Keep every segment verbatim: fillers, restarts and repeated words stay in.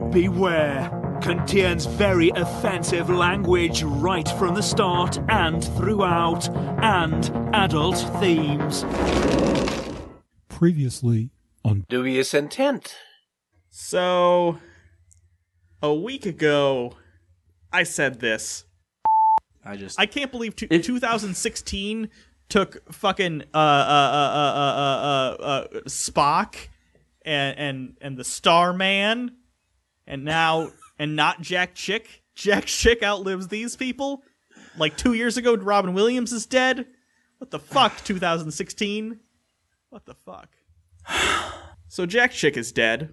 Beware. Contains very offensive language right from the start and throughout, and adult themes. Previously on Dubious Intent. So, a week ago, I said this. I just... I can't believe t- twenty sixteen took fucking uh, uh, uh, uh, uh, uh, uh, Spock and, and, and the Starman, and now... And not Jack Chick. Jack Chick outlives these people. Like two years ago, Robin Williams is dead. What the fuck, two thousand sixteen? What the fuck? So Jack Chick is dead.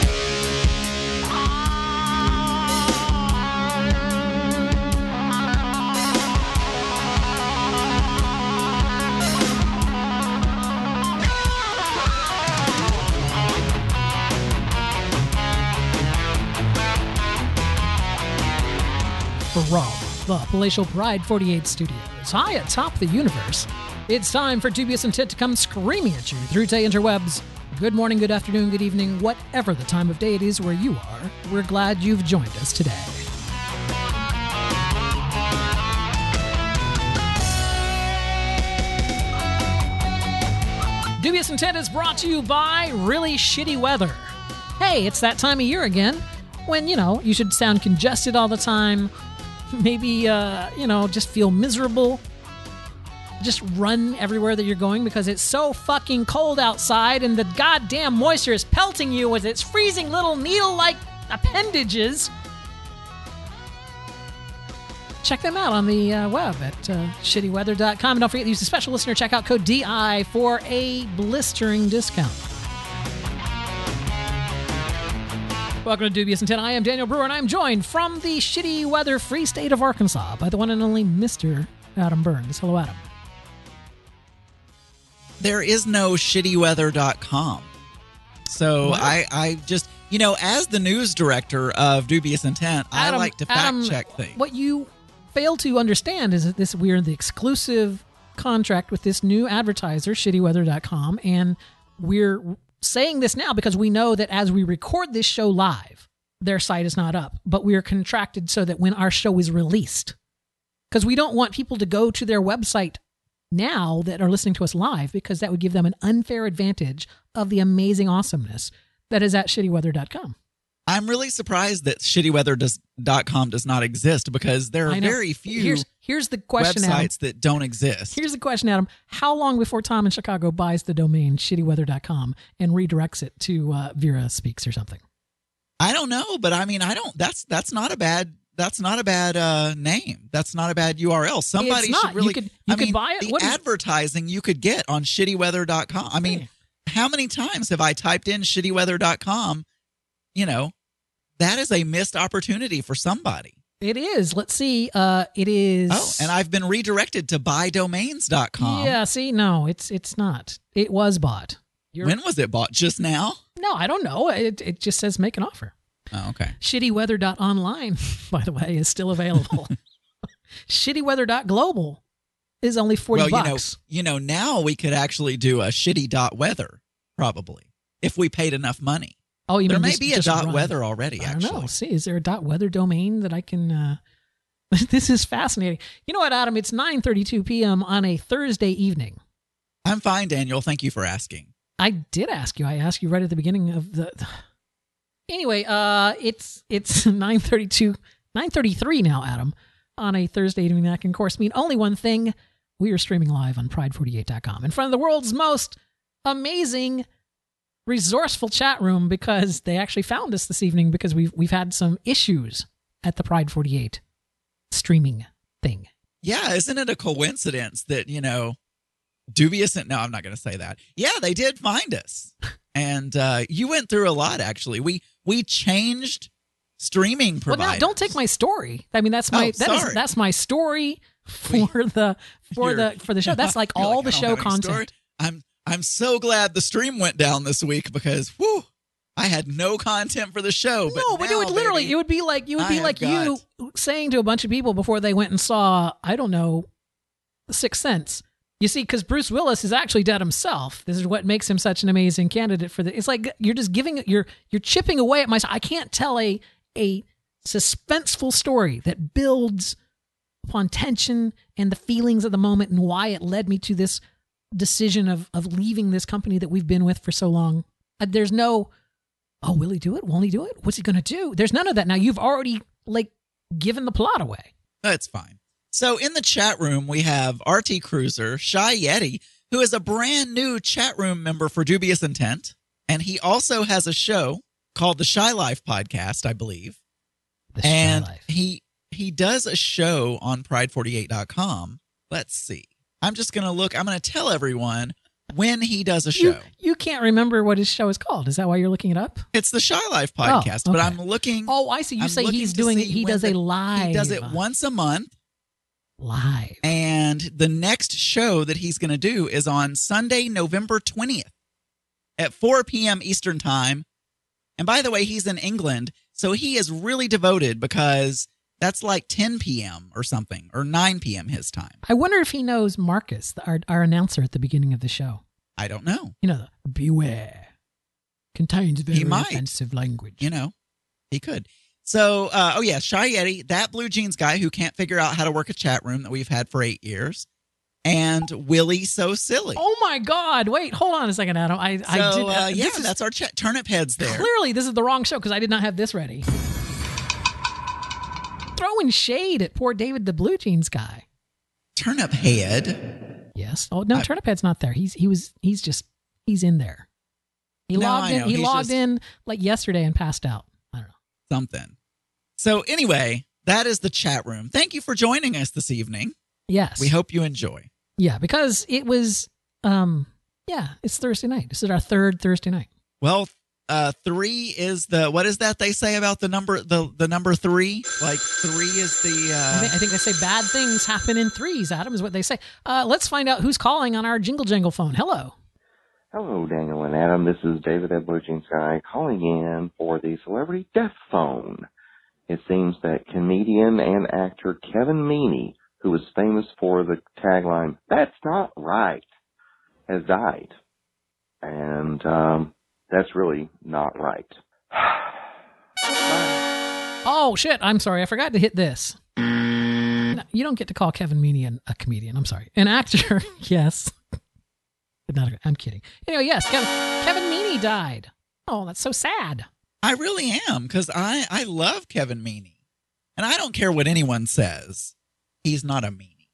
From the palatial Pride forty-eight studios, high atop the universe, it's time for Dubious Intent to come screaming at you through the interwebs. Good morning, good afternoon, good evening, whatever the time of day it is where you are. We're glad you've joined us today. Dubious Intent is brought to you by Really Shitty Weather. Hey, it's that time of year again when, you know, you should sound congested all the time. Maybe, uh, you know, just feel miserable. Just run everywhere that you're going because it's so fucking cold outside and the goddamn moisture is pelting you with its freezing little needle-like appendages. Check them out on the uh, web at uh, shitty weather dot com. And don't forget to use the special listener checkout code D I for a blistering discount. Welcome to Dubious Intent. I am Daniel Brewer, and I'm joined from the shitty weather free state of Arkansas by the one and only Mister Adam Burns. Hello, Adam. There is no shitty weather dot com. So What? I, I just, you know, as the news director of Dubious Intent, Adam, I like to fact Adam, check things. What you fail to understand is that this we're in the exclusive contract with this new advertiser, shitty weather dot com, and we're saying this now because we know that as we record this show live, their site is not up, but we are contracted so that when our show is released, because we don't want people to go to their website now that are listening to us live, because that would give them an unfair advantage of the amazing awesomeness that is at shitty weather dot com. I'm really surprised that shitty weather dot com does not exist because there are I know. very few here's, here's the question, websites Adam. that don't exist. Here's the question, Adam. How long before Tom in Chicago buys the domain shitty weather dot com and redirects it to uh, Vera Speaks or something? I don't know, but I mean, I don't. That's that's not a bad. That's not a bad uh, name. That's not a bad U R L. Somebody It's not. should really. You could, you I could mean, buy it. the What is- advertising you could get on shitty weather dot com. I mean, Hey. how many times have I typed in shitty weather dot com? You know, that is a missed opportunity for somebody. It is. Let's see. Uh, it is. Oh, and I've been redirected to buy domains dot com. Yeah. See, no, it's it's not. It was bought. You're, When was it bought? Just now? No, I don't know. It it just says make an offer. Oh, okay. shitty weather dot online, by the way, is still available. shitty weather dot global is only forty well, bucks. you know, you know, now we could actually do a shitty dot weather probably if we paid enough money. Oh, you there mean may just- be a just dot run. weather already. I don't Actually, know. See, is there a dot weather domain that I can? Uh... This is fascinating. You know what, Adam? It's nine thirty-two p.m. on a Thursday evening. I'm fine, Daniel. Thank you for asking. I did ask you. I asked you right at the beginning of the. Anyway, uh, it's it's nine thirty-two, nine thirty-three now, Adam, on a Thursday evening. That can, of course, mean only one thing. We are streaming live on pride forty-eight dot com in front of the world's most amazing, resourceful chat room, because they actually found us this evening because we've we've had some issues at the Pride forty-eight streaming thing. Yeah, isn't it a coincidence that, you know, dubious? No, I'm not going to say that. Yeah, they did find us, and uh, you went through a lot. Actually, we we changed streaming providers. Well, now don't take my story. I mean, that's my Oh, that is, sorry. that's my story for the for You're- the for the show. That's like You're all like, the I don't show have any story. content. I'm I'm so glad the stream went down this week because whew, I had no content for the show. But No, but it now, would literally baby, it would be like you would I be have like got- you saying to a bunch of people before they went and saw, I don't know, Sixth Sense. You see, because Bruce Willis is actually dead himself. This is what makes him such an amazing candidate for the. It's like you're just giving you're you're chipping away at my. I can't tell a a suspenseful story that builds upon tension and the feelings of the moment and why it led me to this decision of of leaving this company that we've been with for so long. Uh, there's no, oh, will he do it? Won't he do it? What's he going to do? There's none of that. Now you've already like given the plot away. That's fine. So in the chat room, we have R T Cruiser, Shy Yeti, who is a brand new chat room member for Dubious Intent. And he also has a show called the Shy Life Podcast, I believe. The Shy and Life. he he does a show on pride forty-eight dot com. Let's see. I'm just going to look. I'm going to tell everyone when he does a show. You, you can't remember what his show is called. Is that why you're looking it up? It's the Shy Life Podcast, Oh, but okay. I'm looking. Oh, I see. You I'm say looking he's to doing see it. He when does the- a live. He does it once a month. Live. And the next show that he's going to do is on Sunday, November twentieth at four p.m. Eastern Time. And by the way, he's in England, so he is really devoted because that's like ten p.m. or something, or nine p.m. his time. I wonder if he knows Marcus, the- our, our announcer at the beginning of the show. I don't know. You know, the beware. Contains very might. offensive language. You know, he could. So, uh, oh yeah, Shy Yeti, that blue jeans guy who can't figure out how to work a chat room that we've had for eight years, and Willie So Silly. Oh my God! Wait, hold on a second, Adam. I, so, I did. uh, yeah, this is- that's our chat. Turnip heads there. Clearly, this is the wrong show because I did not have this ready. Throwing shade at poor David the Blue Jeans guy. Turnip head. Yes. Oh no, I- Turnip Head's not there. He's he was he's just he's in there. He No, logged I in. know. He He's logged just- in like yesterday and passed out. I don't know. Something. So anyway, that is the chat room. Thank you for joining us this evening. Yes. We hope you enjoy. Yeah, because it was. Um. Yeah, it's Thursday night. This is our third Thursday night. Well, uh, three is the what is that they say about the number the the number three? Like three is the. I, Uh, think, I think they say bad things happen in threes. Adam is what they say. Uh, let's find out who's calling on our jingle jangle phone. Hello. Hello, Daniel and Adam. This is David at Blue Jeans Guy calling in for the Celebrity Death Phone. It seems that comedian and actor Kevin Meaney, who was famous for the tagline, "That's not right," has died. And um, that's really not right. Bye. Oh shit! I'm sorry. I forgot to hit this. No, you don't get to call Kevin Meaney an, a comedian. I'm sorry. An actor, yes. But not a, I'm kidding. Anyway, yes, Kevin, Kevin Meaney died. Oh, that's so sad. I really am because I I love Kevin Meaney, and I don't care what anyone says. He's not a meanie.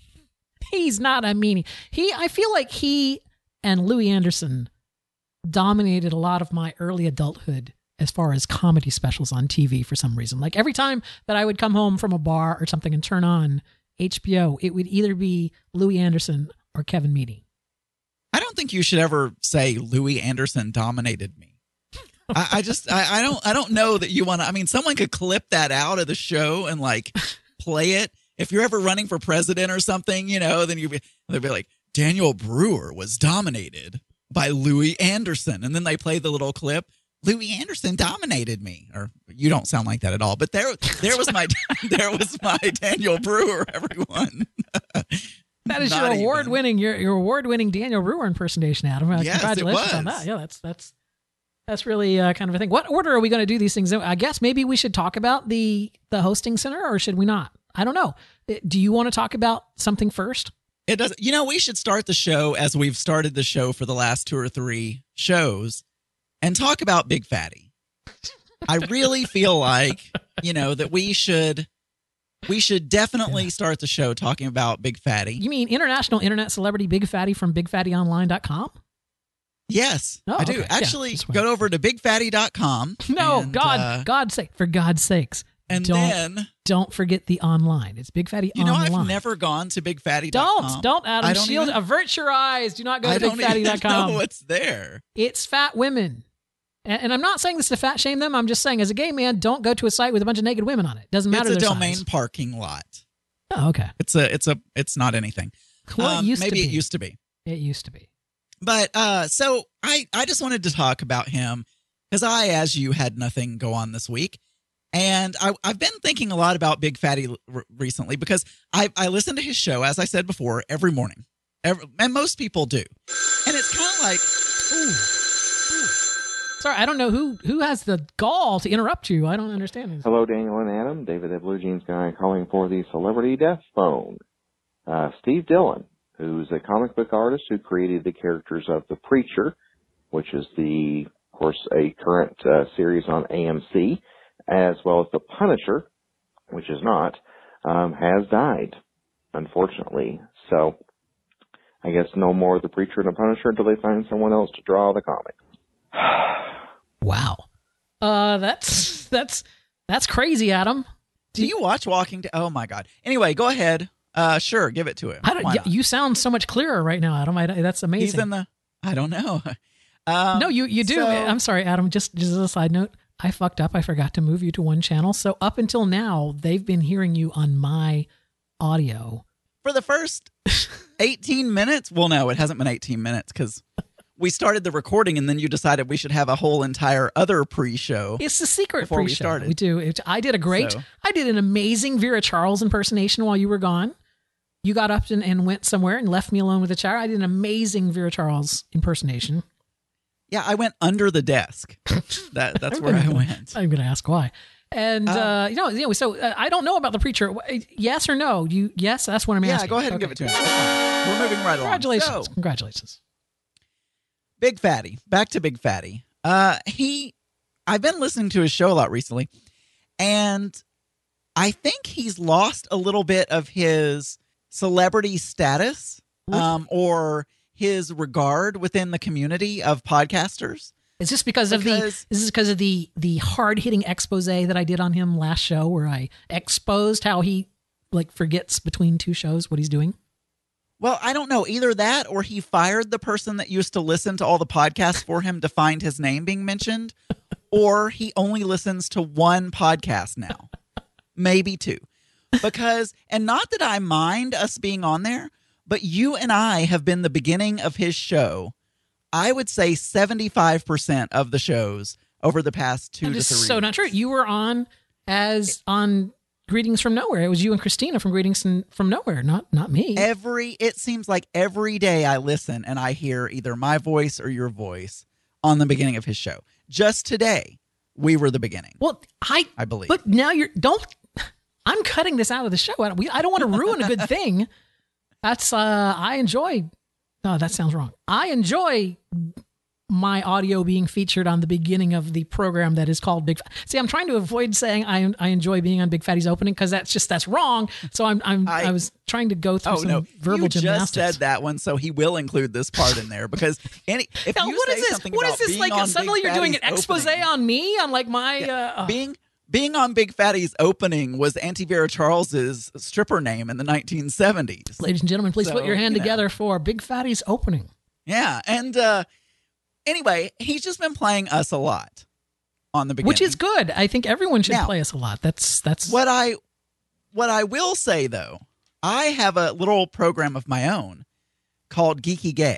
He's not a meanie. He, I feel like he and Louis Anderson dominated a lot of my early adulthood as far as comedy specials on T V for some reason. Like every time that I would come home from a bar or something and turn on H B O, it would either be Louis Anderson or Kevin Meaney. I don't think you should ever say Louis Anderson dominated me. I, I just I, I don't I don't know that you want to. I mean, someone could clip that out of the show and like play it. If you're ever running for president or something, you know, then you'd be they'd be like Daniel Brewer was dominated by Louis Anderson, and then they play the little clip. Louis Anderson dominated me, or you don't sound like that at all. But there, there was my there was my Daniel Brewer. Everyone. That is Not your even. award-winning, your your award-winning Daniel Brewer impersonation, Adam. Uh, Yes, it Congratulations on was. that. Yeah, that's that's that's really uh, kind of a thing. What order are we going to do these things in? I guess maybe we should talk about the the hosting center, or should we not? I don't know. Uh, Do you want to talk about something first? It does. You know, we should start the show as we've started the show for the last two or three shows, and talk about Big Fatty. I really feel like you know that we should. We should definitely start the show talking about Big Fatty. You mean international internet celebrity Big Fatty from big fatty online dot com? Yes, Oh, I do. okay. Yeah, Actually, that's fine. go over to big fatty dot com. No, and, God, uh, God's sake, for God's sakes, and don't then don't forget the online. It's Big Fatty you know online. I've never gone to big fatty dot com. Don't don't Adam I don't Shield even- avert your eyes. Do not go I to don't big fatty even dot com. know what's there. It's fat women. And, and I'm not saying this to fat shame them. I'm just saying, as a gay man, don't go to a site with a bunch of naked women on it. Doesn't matter It's a their domain size. parking lot. Oh, okay. It's a. It's a. It's not anything. Well, Um, it used maybe to be. it used to be. It used to be. But uh, so I, I just wanted to talk about him because I, as you, had nothing go on this week. And I, I've been thinking a lot about Big Fatty r- recently because I, I listen to his show, as I said before, every morning. Every, and most people do. And it's kind of like, Ooh. Ooh. Sorry, I don't know who who has the gall to interrupt you. I don't understand this. Hello, Daniel and Adam. David at Blue Jeans Guy calling for the Celebrity Death Phone. Uh, Steve Dillon, who's a comic book artist who created the characters of The Preacher, which is the, of course, a current uh, series on A M C, as well as The Punisher, which is not, um, has died, unfortunately. So I guess no more of The Preacher and The Punisher until they find someone else to draw the comic. Wow. Uh, that's that's that's crazy, Adam. do you watch Walking Dead? Oh, my God. Anyway, go ahead. Uh, sure, give it to him. I don't, Why y- not? you sound so much clearer right now, Adam. I, that's amazing. He's in the, I don't know. Um, no, you you do. so- I'm sorry, Adam. Just just as a side note, I fucked up. I forgot to move you to one channel. So up until now, they've been hearing you on my audio. For the first eighteen minutes, well, no, it hasn't been eighteen minutes because we started the recording and then you decided we should have a whole entire other pre-show. It's the secret Before we pre-show. started. We do. It, I did a great. So- I did an amazing Vera Charles impersonation while you were gone. You got up and, and went somewhere and left me alone with the chair. I did an amazing Vera Charles impersonation. Yeah, I went under the desk. That That's where I went. I'm going to ask why. And Um, uh, you know, you know, so uh, I don't know about The Preacher. Yes or no? You yes, that's what I'm Yeah, asking. go ahead and Okay. give it to him. That's fine. We're moving right along. Congratulations! So, Congratulations! Big Fatty. Back to Big Fatty. Uh, he, I've been listening to his show a lot recently, and I think he's lost a little bit of his celebrity status, um, or his regard within the community of podcasters. Is this because, of the? Because- Is this because of the the hard hitting expose that I did on him last show, where I exposed how he like forgets between two shows what he's doing? Well, I don't know. Either that or he fired the person that used to listen to all the podcasts for him to find his name being mentioned, or he only listens to one podcast now, maybe two. Because, and not that I mind us being on there, but you and I have been the beginning of his show. I would say seventy-five percent of the shows over the past two That to is three so not true. weeks. You were on as on Greetings from Nowhere. It was you and Christina from Greetings from Nowhere, not not me. Every, it seems like every day I listen and I hear either my voice or your voice on the beginning of his show. Just today, we were the beginning, well, I I believe. But now you're don't. I'm cutting this out of the show. I don't, we, I don't want to ruin a good thing. That's uh, I enjoy. No, that sounds wrong. I enjoy my audio being featured on the beginning of the program that is called Big. F- See, I'm trying to avoid saying I I enjoy being on Big Fatty's opening because that's just that's wrong. So I'm I'm I, I- was trying to go through Oh some no! verbal you just gymnastics. said that one, so he will include this part in there because any. If Now, you what say is this? something What is about this being like? on Suddenly Big you're doing an Fatty's expose opening- on me on like my Yeah, uh, being being on Big Fatty's opening was Auntie Vera Charles's stripper name in the nineteen seventies. Ladies and gentlemen, please So, put your hand you know. together for Big Fatty's opening. Yeah, and uh, anyway, he's just been playing us a lot on the beginning, Which is good. I think everyone should Now- play us a lot. That's that's What I what I will say though, I have a little program of my own called Geeky Gay.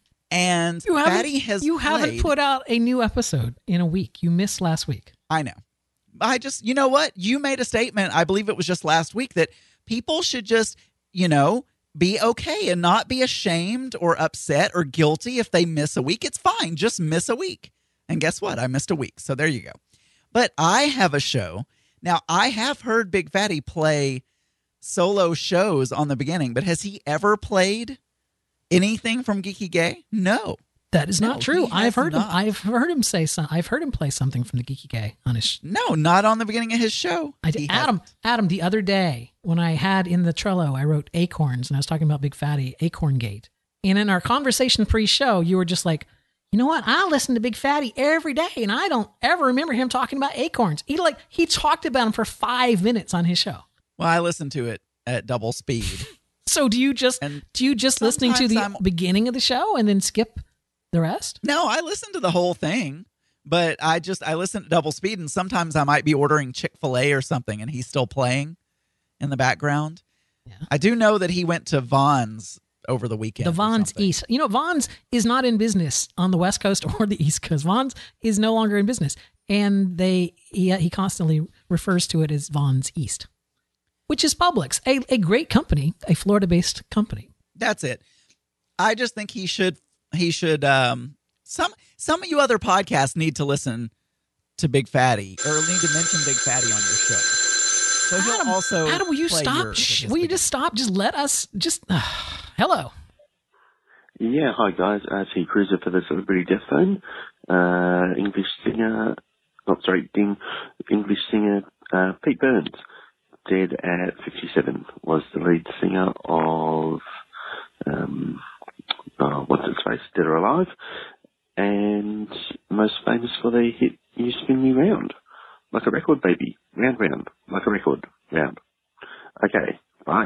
And you haven't, Fatty has you haven't played- put out a new episode in a week. You missed last week. I know. I just, you know what? You made a statement, I believe it was just last week, that people should just, you know, be okay and not be ashamed or upset or guilty if they miss a week. It's fine. Just miss a week. And guess what? I missed a week. So there you go. But I have a show. Now, I have heard Big Fatty play solo shows on the beginning, but has he ever played anything from Geeky Gay? No. That is not No, true. he I've has heard him. not. I've heard him say some. I've heard him play something from the Geeky Gay on his. Sh- No, not on the beginning of his show. I did. He Adam. hasn't. Adam. The other day when I had in the Trello, I wrote acorns, and I was talking about Big Fatty Acorn Gate. And in our conversation pre-show, you were just like, you know what? I listen to Big Fatty every day, and I don't ever remember him talking about acorns. He like he talked about them for five minutes on his show. Well, I listened to it at double speed. So do you just And do you just listening to the sometimes I'm- beginning of the show and then skip the rest? No, I listen to the whole thing, but I just I listen at double speed, and sometimes I might be ordering Chick-fil-A or something, and he's still playing in the background. Yeah. I do know that he went to Vaughn's over the weekend. The or Vaughn's something. East. You know, Vaughn's is not in business on the West Coast or the East Coast. Vaughn's is no longer in business, and they he, he constantly refers to it as Vaughn's East, which is Publix, a, a great company, a Florida-based company. That's it. I just think he should he should um some some of you other podcasts need to listen to Big Fatty or need to mention Big Fatty on your show. So he'll Adam, also Adam, will you play stop? your Shh, will you just stop? Just let us. Just uh, hello. Yeah, hi guys. R T Cruiser for the Celebrity Death Phone. Uh, English singer, not sorry, ding, English singer uh, Pete Burns, dead at fifty-seven, was the lead singer of um, oh, what's its face, Dead or Alive, and most famous for the hit "You Spin Me Round Like a Record, Baby, round round like a record, round." Okay, bye.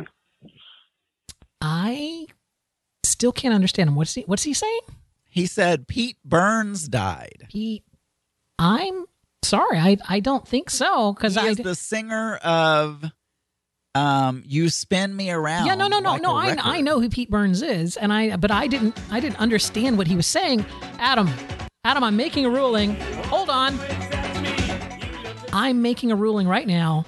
I still can't understand him. What's he? What's he saying? He said Pete Burns died. He. I'm sorry. I I don't think so because He I. is the singer of um, "You Spin Me Around." Yeah, no, no, no, Like no. a I Record. I know who Pete Burns is, and I but I didn't I didn't understand what he was saying. Adam, Adam, I'm making a ruling. Hold on. I'm making a ruling right now.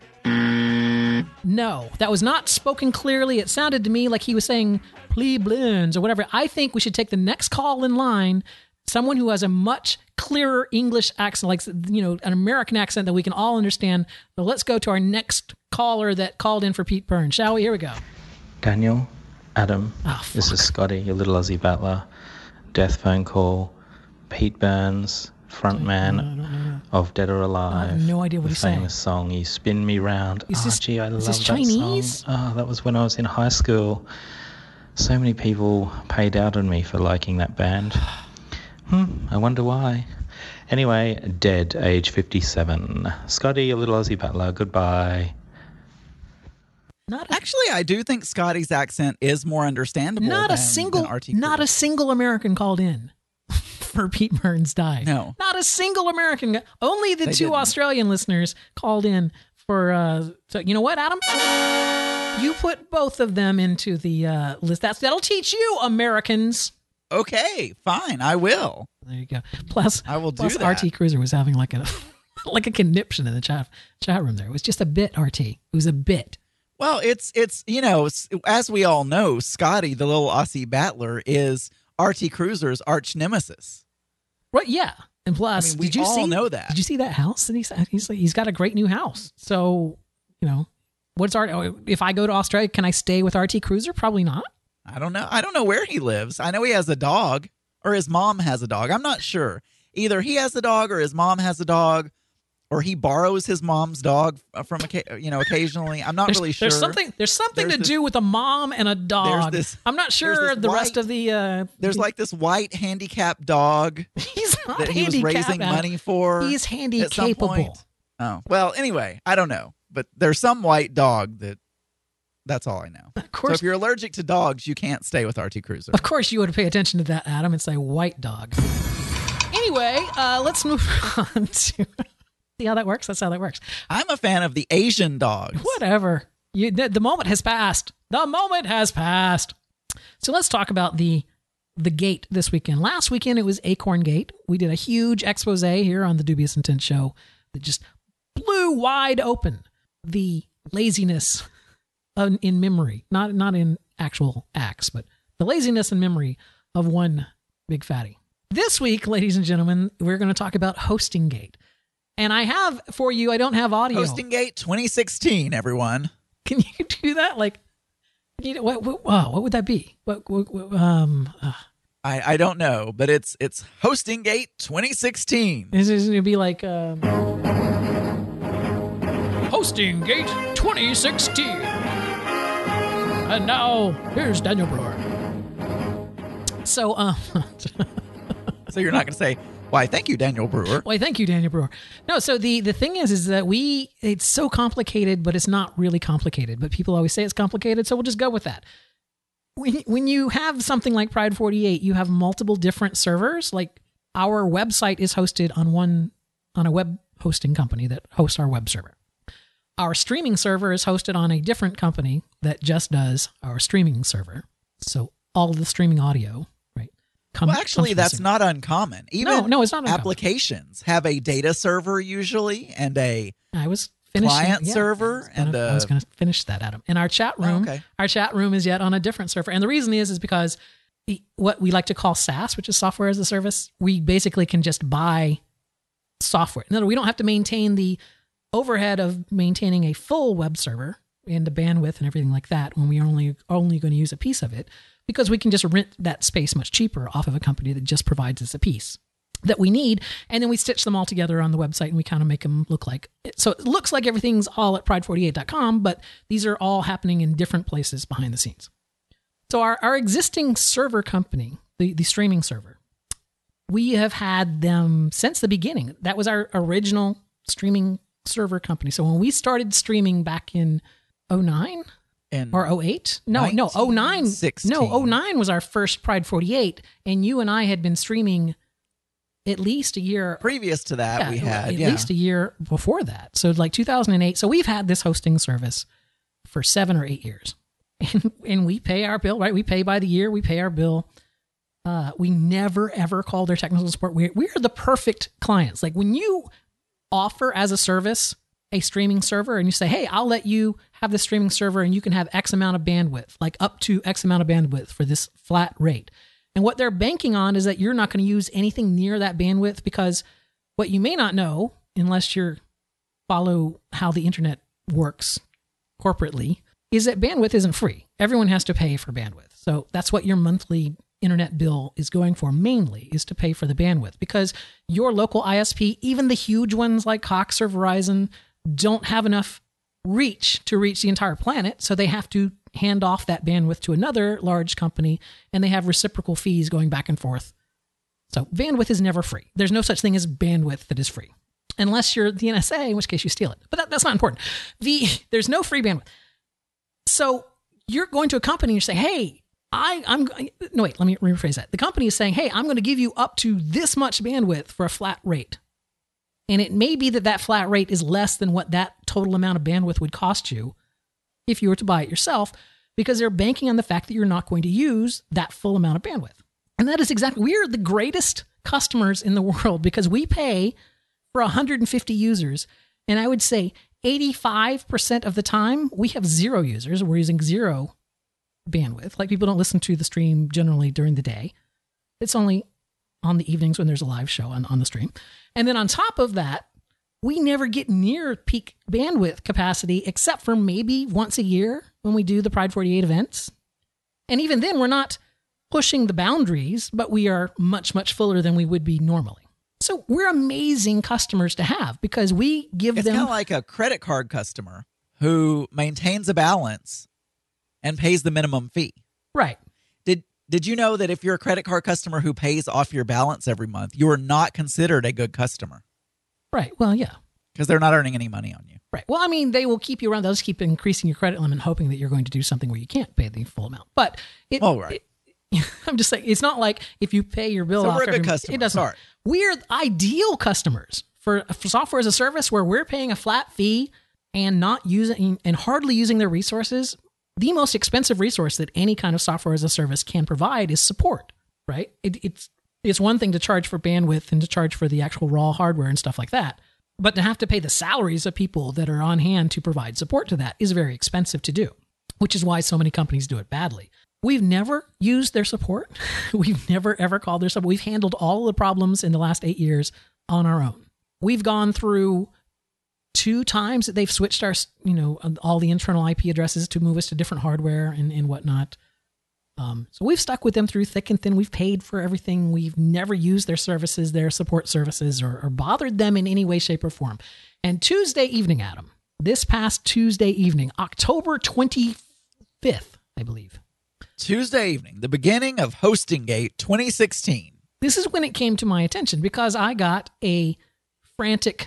No, that was not spoken clearly. It sounded to me like he was saying plebeians or whatever. I think we should take the next call in line, someone who has a much clearer English accent, like, you know, an American accent that we can all understand. So let's go to our next caller that called in for Pete Burns, shall we? Here we go. Daniel, Adam, Oh, this is fuck. Scotty, your little Aussie battler. Death phone call. Pete Burns, frontman of Dead or Alive. I have no idea what the he's saying. famous song, "You Spin Me Round." Is oh, this- gee, I is love this that Chinese? song. Oh, that was when I was in high school. So many people paid out on me for liking that band. Hmm, I wonder why. Anyway, dead, age fifty-seven. Scotty, your little Aussie battler. Goodbye. Not a, Actually, I do think Scotty's accent is more understandable. not than, a single, than R T not a Cruiser. single American called in for Pete Burns died. No. Not a single American. guy- Only the They two didn't. Australian listeners called in for. Uh, so you know what, Adam? You put both of them into the uh, list. That's that'll teach you, Americans. Okay, fine, I will. There you go. Plus, I will do plus that. R T Cruiser was having like a like a conniption in the chat chat room. There, it was just a bit. R T. It was a bit. Well, it's it's you know, s- as we all know, Scotty, the little Aussie battler, is R T Cruiser's arch nemesis. Right? Yeah. And plus, I mean, we did you all see? know that. Did you see that house that he's he's he's got a great new house. So you know, what's Art? If I go to Australia, can I stay with R T Cruiser? Probably not. I don't know. I don't know where he lives. I know he has a dog, or his mom has a dog. I'm not sure. Either he has a dog, or his mom has a dog, or he borrows his mom's dog from occa- you know occasionally. I'm not There's, really sure. there's something. There's something There's to this- do with a mom and a dog. this- I'm not sure this the rest white- of the. Uh, There's like this white handicapped dog he's not that he was handicapped, raising Adam. money for. He's handy at some capable. point. Oh well. Anyway, I don't know, but there's some white dog that. That's all I know. Of So course, if you're allergic to dogs, you can't stay with R T Cruiser. of course, you would pay attention to that, Adam. It's a white dog. Anyway, uh, let's move on to see how that works. That's how that works. I'm a fan of the Asian dogs. Whatever. You, the, the moment has passed. The moment has passed. So let's talk about the the gate this weekend. Last weekend it was Acorn Gate. We did a huge expose here on the Dubious Intent Show that just blew wide open the laziness in, in memory, not not in actual acts, but the laziness and memory of one big fatty. This week, ladies and gentlemen, we're going to talk about Hosting Gate. And I have for you, I don't have audio. Hosting Gate twenty sixteen, everyone. Can you do that? Like, you know, what, what, wow, what would that be? What, what, what, um, uh, I, I don't know, but it's it's Hosting Gate twenty sixteen. is it going to be like um, Hosting Gate twenty sixteen? And now here's Daniel Brewer. So, um, So you're not going to say, why, thank you, Daniel Brewer. well, thank you, Daniel Brewer. No, so the the thing is, is that we it's so complicated, but it's not really complicated. But people always say it's complicated, so we'll just go with that. When when you have something like Pride forty-eight, you have multiple different servers. Like our website is hosted on one on a web hosting company that hosts our web server. Our streaming server is hosted on a different company that just does our streaming server. So all of the streaming audio, right? Come, Well, comes actually, from the that's same- not uncommon. Even No, no, it's not uncommon. applications have a data server usually and a I was finishing client yeah, server I was gonna- and I was a- going to finish that, Adam. In our chat room, Oh, okay. our chat room is yet on a different server, and the reason is is because what we like to call SaaS, which is software as a service. We basically can just buy software. In other words, we don't have to maintain the overhead of maintaining a full web server and the bandwidth and everything like that when we are only only going to use a piece of it, because we can just rent that space much cheaper off of a company that just provides us a piece that we need, and then we stitch them all together on the website and we kind of make them look like, so it looks like everything's all at pride forty-eight dot com, but these are all happening in different places behind the scenes. So our, our existing server company, the, the streaming server, we have had them since the beginning. That was our original streaming server company. So when we started streaming back in oh nine And or oh eight, no, no, oh nine, no, oh nine was our first Pride forty-eight, and you and I had been streaming at least a year previous to that. yeah, we had at yeah. least a year before that. So like two thousand eight. So we've had this hosting service for seven or eight years, and, and we pay our bill, right? We pay by the year. We pay our bill. Uh, we never ever call their technical support. We're, we're the perfect clients. Like when you offer as a service a streaming server and you say, hey, I'll let you have this streaming server and you can have X amount of bandwidth, like up to X amount of bandwidth for this flat rate. And what they're banking on is that you're not going to use anything near that bandwidth, because what you may not know, unless you follow how the internet works corporately, is that bandwidth isn't free. Everyone has to pay for bandwidth. So that's what your monthly internet bill is going for mainly, is to pay for the bandwidth, because your local I S P, even the huge ones like Cox or Verizon, don't have enough reach to reach the entire planet. So they have to hand off that bandwidth to another large company, and they have reciprocal fees going back and forth. So bandwidth is never free. There's no such thing as bandwidth that is free, unless you're the N S A, in which case you steal it. But that, that's not important. The There's no free bandwidth. So you're going to a company and you say, hey, I, I'm, no, wait, let me rephrase that. The company is saying, hey, I'm going to give you up to this much bandwidth for a flat rate. And it may be that that flat rate is less than what that total amount of bandwidth would cost you if you were to buy it yourself, because they're banking on the fact that you're not going to use that full amount of bandwidth. And that is exactly, we are the greatest customers in the world, because we pay for one hundred fifty users. And I would say eighty-five percent of the time we have zero users. We're using zero bandwidth. Like, people don't listen to the stream generally during the day. It's only on the evenings when there's a live show on, on the stream. And then on top of that, we never get near peak bandwidth capacity, except for maybe once a year when we do the Pride forty-eight events. And even then, we're not pushing the boundaries, but we are much, much fuller than we would be normally. So we're amazing customers to have, because we give it's them... It's kind of like a credit card customer who maintains a balance and pays the minimum fee. Right. Did Did you know that if you're a credit card customer who pays off your balance every month, you are not considered a good customer? Right. Well, yeah. Because they're not earning any money on you. Right. Well, I mean, they will keep you around. They'll just keep increasing your credit limit, hoping that you're going to do something where you can't pay the full amount. But it, oh, right. It, I'm just saying, it's not like if you pay your bill so off we're a good every customer. It doesn't. Sorry. We're ideal customers for, for software as a service, where we're paying a flat fee and not using and hardly using their resources. The most expensive resource that any kind of software as a service can provide is support. Right. It, it's it's one thing to charge for bandwidth and to charge for the actual raw hardware and stuff like that. But to have to pay the salaries of people that are on hand to provide support to that is very expensive to do, which is why so many companies do it badly. We've never used their support. We've never, ever called their support. We've handled all of the problems in the last eight years on our own. We've gone through two times that they've switched our, you know, all the internal I P addresses to move us to different hardware and, and whatnot. Um, so we've stuck with them through thick and thin. We've paid for everything. We've never used their services, their support services, or, or bothered them in any way, shape, or form. And Tuesday evening, Adam, this past Tuesday evening, October twenty-fifth, I believe. Tuesday evening, the beginning of HostingGate twenty sixteen. This is when it came to my attention, because I got a frantic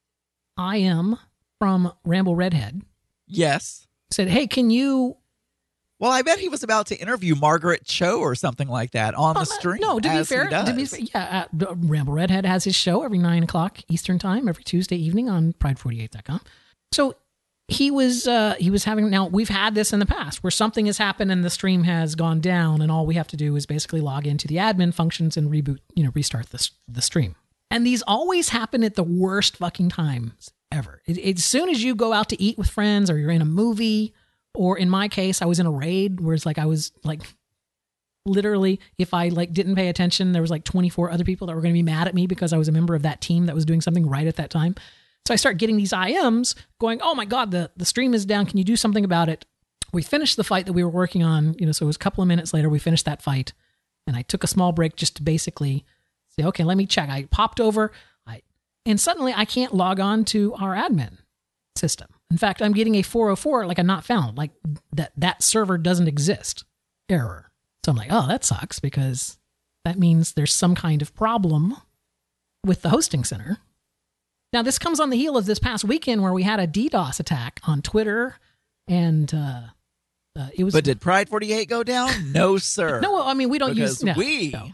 I M from Ramble Redhead. Yes. Said, hey, can you... Well, I bet he was about to interview Margaret Cho or something like that on the stream. No, to be as fair, he does. to be fair, yeah, uh, Ramble Redhead has his show every nine o'clock Eastern time every Tuesday evening on pride forty-eight dot com. So he was uh, he was having. Now we've had this in the past where something has happened and the stream has gone down, and all we have to do is basically log into the admin functions and reboot, you know, restart the the stream. And these always happen at the worst fucking times ever. It, it, as soon as you go out to eat with friends, or you're in a movie. Or in my case, I was in a raid where it's like I was like literally, if I like didn't pay attention, there was like twenty-four other people that were going to be mad at me because I was a member of that team that was doing something right at that time. So I start getting these I Ms going, oh my God, the, the stream is down. Can you do something about it? We finished the fight that we were working on, you know, so it was a couple of minutes later, we finished that fight. And I took a small break just to basically say, okay, let me check. I popped over, I, and suddenly I can't log on to our admin system. In fact, I'm getting a four oh four, like a not found, like that that server doesn't exist error. So I'm like, oh, that sucks, because that means there's some kind of problem with the hosting center. Now, this comes on the heel of this past weekend where we had a DDoS attack on Twitter, and uh, uh, it was. But did Pride forty-eight go down? No, sir. No, I mean we don't because use no, we. No.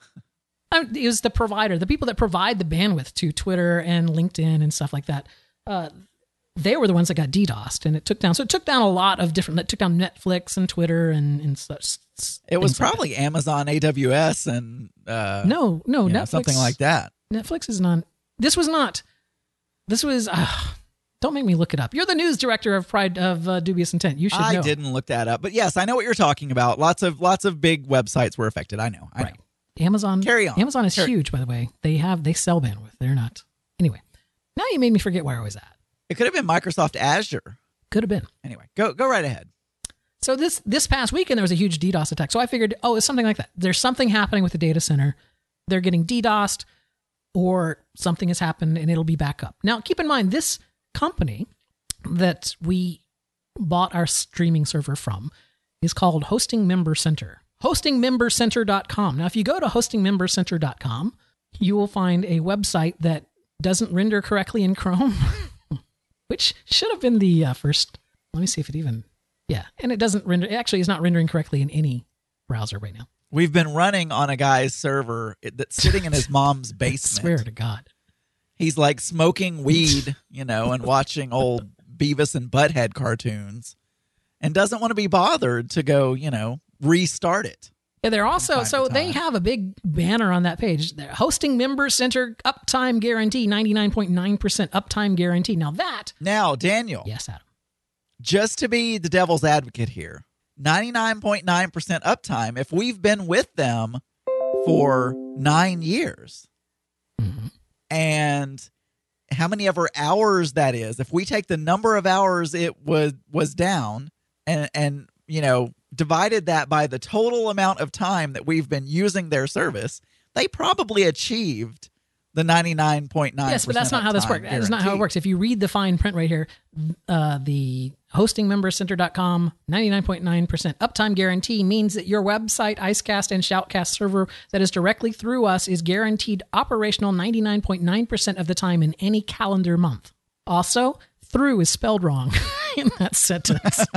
I, it was the provider, the people that provide the bandwidth to Twitter and LinkedIn and stuff like that. Uh, they were the ones that got DDoSed, and it took down. So it took down a lot of different. It took down Netflix and Twitter and and such. It was probably like Amazon A W S and uh, no, no, Netflix, know, something like that. Netflix is not. This was not. This was. Uh, don't make me look it up. You're the news director of Pride of uh, Dubious Intent. You should know. I didn't look that up, but yes, I know what you're talking about. Lots of lots of big websites were affected. I know. I right. know. Amazon. Carry on. Amazon is Carry. huge, by the way. They have they sell bandwidth. They're not. Anyway, now you made me forget where I was at. It could have been Microsoft Azure. Could have been. Anyway, go go right ahead. So this this past weekend, there was a huge DDoS attack. So I figured, oh, it's something like that. There's something happening with the data center. They're getting DDoSed, or something has happened and it'll be back up. Now, keep in mind, this company that we bought our streaming server from is called Hosting Member Center. hosting member center dot com. Now, if you go to hosting member center dot com, you will find a website that doesn't render correctly in Chrome, which should have been the uh, first. Let me see if it even... Yeah, and it doesn't render. It actually is not rendering correctly in any browser right now. We've been running on a guy's server that's sitting in his mom's basement. I swear to God. He's like smoking weed, you know, and watching old Beavis and Butthead cartoons, and doesn't want to be bothered to go, you know, restart it. Yeah, they're also, so they have a big banner on that page. They're Hosting Member Center uptime guarantee, ninety-nine point nine percent uptime guarantee. Now that. Now, Daniel. Yes, Adam. Just to be the devil's advocate here, ninety-nine point nine percent uptime, if we've been with them for nine years, mm-hmm. and how many ever hours that is, if we take the number of hours it was was down and, and you know, divided that by the total amount of time that we've been using their service, they probably achieved the ninety-nine point nine percent. Yes, but that's not how this works. That's not how it works. If you read the fine print right here, uh, the hosting member center dot com ninety-nine point nine percent uptime guarantee means that your website, Icecast, and Shoutcast server that is directly through us is guaranteed operational ninety-nine point nine percent of the time in any calendar month. Also, through is spelled wrong in that sentence.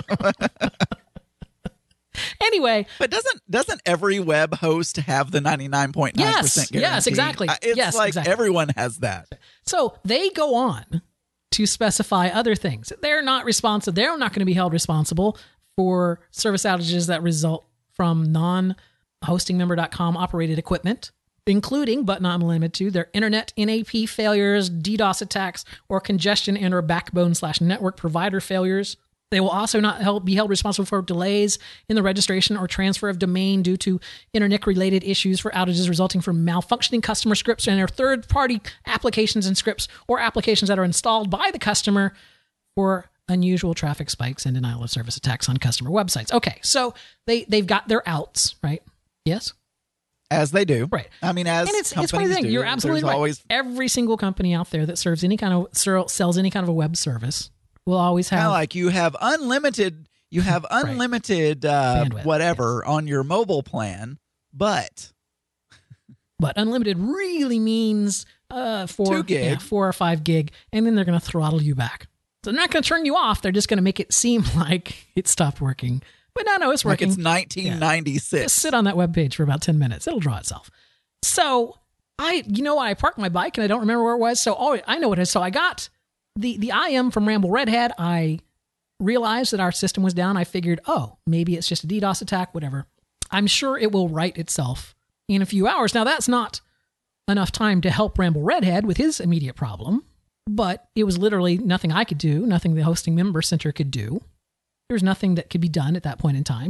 Anyway, but doesn't doesn't every web host have the ninety-nine point nine percent yes, guarantee? Yes, exactly. It's yes, like exactly. Everyone has that. So they go on to specify other things. They're not responsible. They're not going to be held responsible for service outages that result from non-hosting member dot com operated equipment, including, but not limited to, their internet N A P failures, DDoS attacks, or congestion and or backbone slash network provider failures. They will also not help, be held responsible for delays in the registration or transfer of domain due to internet-related issues for outages resulting from malfunctioning customer scripts and their third-party applications and scripts or applications that are installed by the customer for unusual traffic spikes and denial of service attacks on customer websites. Okay, so they, they've got their outs, right? Yes? As they do. Right. I mean, as and it's, companies it's funny thing. do, You're absolutely right. Always... Every single company out there that serves any kind of sells any kind of a web service will always have, kind of like you have unlimited, you have unlimited uh, bandwidth, whatever yes. on your mobile plan, but but unlimited really means uh, four, Two gig. Yeah, four or five gig, and then they're going to throttle you back. So they're not going to turn you off. They're just going to make it seem like it stopped working. But no, no, it's working. Like it's nineteen ninety-six. Yeah. Just sit on that web page for about ten minutes. It'll draw itself. So I, you know, I parked my bike and I don't remember where it was. So oh, I know what it is. So I got the the I M from Ramble Redhead. I realized that our system was down. I figured, oh, maybe it's just a DDoS attack, whatever. I'm sure it will right itself in a few hours. Now, that's not enough time to help Ramble Redhead with his immediate problem, but it was literally nothing I could do, nothing the hosting member center could do. There was nothing that could be done at that point in time.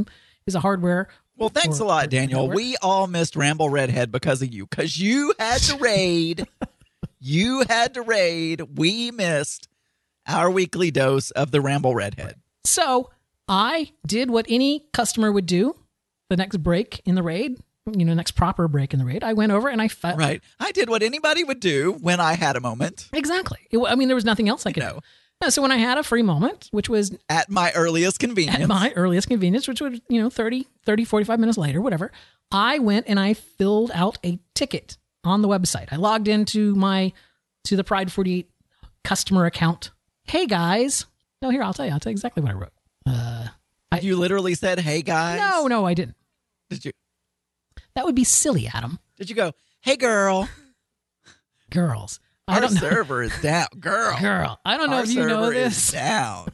is a hardware. Well, thanks or- a lot, or Daniel. network. We all missed Ramble Redhead because of you, because you had to raid. You had to raid. We missed our weekly dose of the Ramble Redhead. So I did what any customer would do the next break in the raid, you know, next proper break in the raid. I went over and I found. Right. I did what anybody would do when I had a moment. Exactly. It, I mean, there was nothing else I could No. do. No, so when I had a free moment, which was At my earliest convenience. at my earliest convenience, which was, you know, thirty, thirty, forty-five minutes later, whatever, I went and I filled out a ticket on the website. I logged into my, to the Pride forty-eight customer account. Hey guys. No, here, I'll tell you. I'll tell you exactly what I wrote. Uh, I, You literally said, hey, guys. no, no, I didn't. Did you? That would be silly, Adam. Did you go, hey, girl, Girls. I our don't know. server is down. Girl. Girl. I don't know our if you know server is this. down.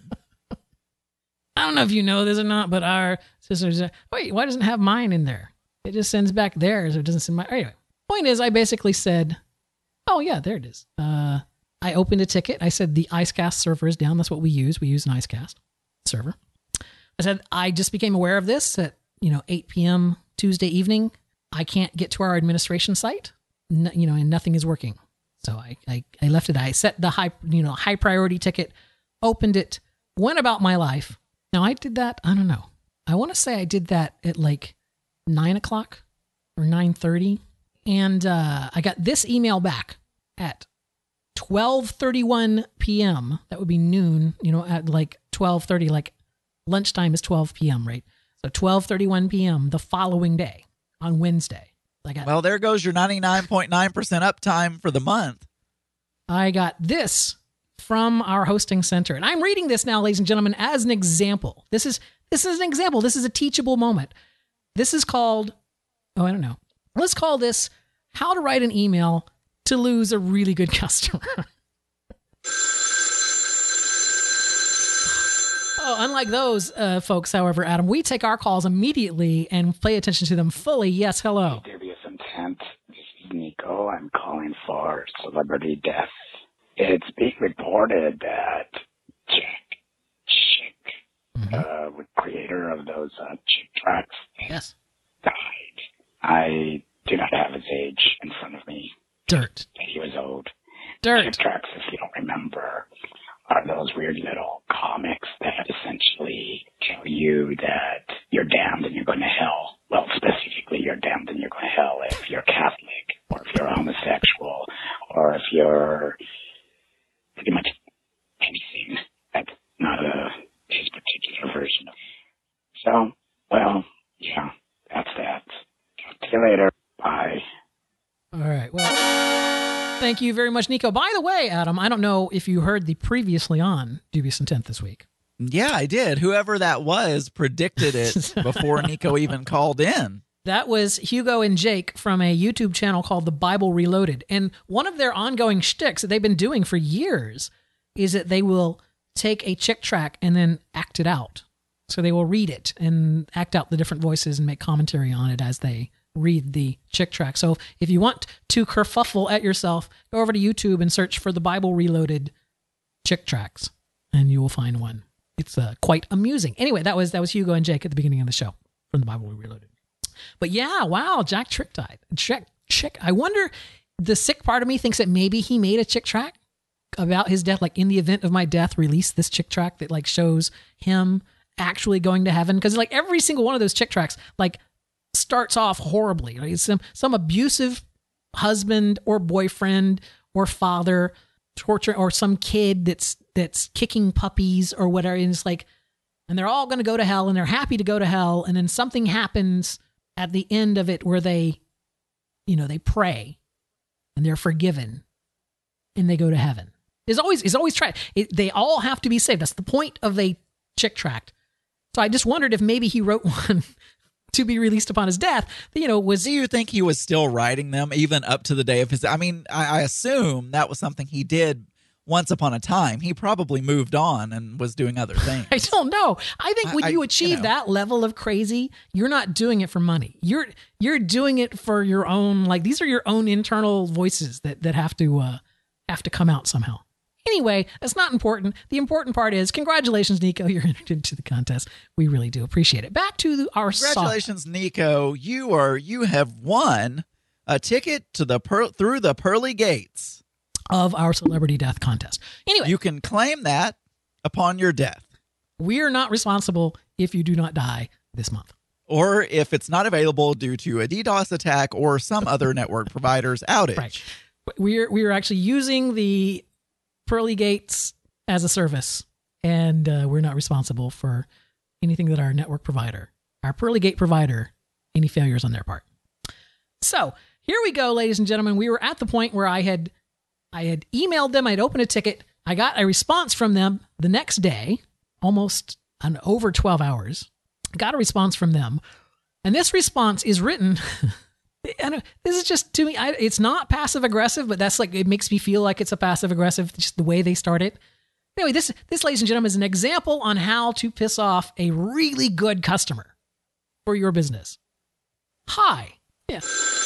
I don't know if you know this or not, but our sisters are, wait, why doesn't it have mine in there? It just sends back theirs. It doesn't send my, anyway. Point is, I basically said, oh yeah, there it is. Uh, I opened a ticket. I said the Icecast server is down. That's what we use. We use an Icecast server. I said, I just became aware of this at, you know, eight p.m. Tuesday evening. I can't get to our administration site, N- you know, and nothing is working. So I, I, I left it. I set the high, you know, high priority ticket, opened it, went about my life. Now I did that. I don't know. I want to say I did that at like nine o'clock or nine thirty. And uh, I got this email back at twelve thirty-one p.m. That would be noon, you know, at like twelve thirty, like lunchtime is twelve p.m., right? So twelve thirty-one p.m. the following day on Wednesday. I got Well, there goes your ninety-nine point nine percent uptime for the month. I got this from our hosting center. And I'm reading this now, ladies and gentlemen, as an example. This is this is an example. This is a teachable moment. This is called, oh, I don't know. Let's call this how to write an email to lose a really good customer. Oh, unlike those uh, folks, however, Adam, we take our calls immediately and pay attention to them fully. Yes, hello. Dubious intent. This is Nico. I'm calling for celebrity death. It's being reported that Jack Chick, Mm-hmm. uh, the creator of those uh, Chick tracks, Yes. died. I do not have his age in front of me. Dirt. He was old. Dirt. Chick tracks, if you don't remember, are those weird little comics that essentially tell you that you're damned and you're going to hell. Well, specifically, you're damned and you're going to hell if you're Catholic, or if you're homosexual, or if you're pretty much anything that's not a his particular version of. So, well, yeah, that's that. Talk to you later. Bye. All right. Well, thank you very much, Nico. By the way, Adam, I don't know if you heard the previously on Dubious Intent this week. Yeah, I did. Whoever that was predicted it before Nico even called in. That was Hugo and Jake from a YouTube channel called The Bible Reloaded. And one of their ongoing shticks that they've been doing for years is that they will take a chick track and then act it out. So they will read it and act out the different voices and make commentary on it as they read the chick track. So if you want to kerfuffle at yourself, go over to YouTube and search for The Bible Reloaded chick tracks, and you will find one. It's uh, quite amusing. Anyway, that was that was Hugo and Jake at the beginning of the show from The Bible Reloaded. But yeah, wow, Jack Chick died. Chick, chick. I wonder, the sick part of me thinks that maybe he made a chick track about his death, like in the event of my death, release this chick track that like shows him actually going to heaven. Because like every single one of those chick tracks, like starts off horribly. Right? Some some abusive husband or boyfriend or father torture, or some kid that's that's kicking puppies or whatever. And it's like, and they're all going to go to hell, and they're happy to go to hell, and then something happens at the end of it where they, you know, they pray and they're forgiven and they go to heaven. Is always is always try. It, they all have to be saved. That's the point of a chick tract. So I just wondered if maybe he wrote one to be released upon his death. You know, was Do you think he was still writing them even up to the day of his? I mean, I, I assume that was something he did once upon a time. He probably moved on and was doing other things. I don't know. I think when I- you I- achieve you know. that level of crazy, you're not doing it for money. You're you're doing it for your own. Like these are your own internal voices that that have to uh, have to come out somehow. Anyway, that's not important. The important part is, congratulations, Nico. You're entered into the contest. We really do appreciate it. Back to the, our Congratulations, Nico. You are you have won a ticket to the per, through the pearly gates of our celebrity death contest. Anyway, you can claim that upon your death. We are not responsible if you do not die this month, or if it's not available due to a DDoS attack or some other network provider's outage. Right. We're we are actually using the pearly gates as a service, and uh, we're not responsible for anything that our network provider, our pearly gate provider, any failures on their part. So here we go, ladies and gentlemen. We were at the point where I had I had emailed them. I'd opened a ticket. I got a response from them the next day, almost an over twelve hours. Got a response from them, and this response is written. And this is just, to me, I, it's not passive aggressive, but that's like, it makes me feel like it's a passive aggressive, just the way they start it. Anyway, this, this, ladies and gentlemen, is an example on how to piss off a really good customer for your business. Hi. Yeah.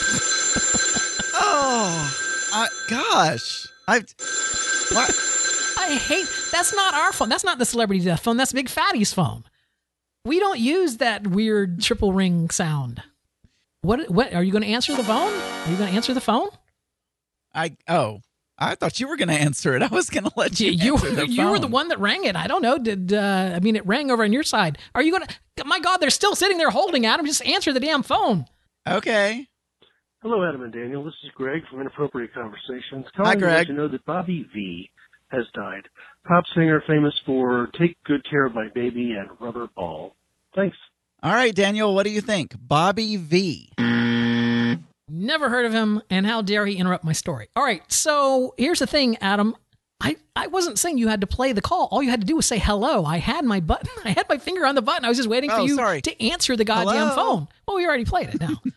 Oh, uh, gosh. I what? I hate, that's not our phone. That's not the Celebrity Death phone. That's Big Fatty's phone. We don't use that weird triple ring sound. What, what, are you going to answer the phone? Are you going to answer the phone? I, oh, I thought you were going to answer it. I was going to let you You, answer the you phone. were the one that rang it. I don't know. Did, uh, I mean, it rang over on your side. Are you going to, my God, they're still sitting there holding Adam. Just answer the damn phone. Okay. Hello, Adam and Daniel. This is Greg from Inappropriate Conversations. Hi, Calling Greg. to let you know that Bobby V has died. Pop singer famous for Take Good Care of My Baby and Rubber Ball. Thanks. All right, Daniel, what do you think? Bobby V. Never heard of him, and how dare he interrupt my story. All right, so here's the thing, Adam. I, I wasn't saying you had to play the call. All you had to do was say hello. I had my button. I had my finger on the button. I was just waiting for Oh, you sorry. to answer the goddamn Hello? phone. Well, we already played it now.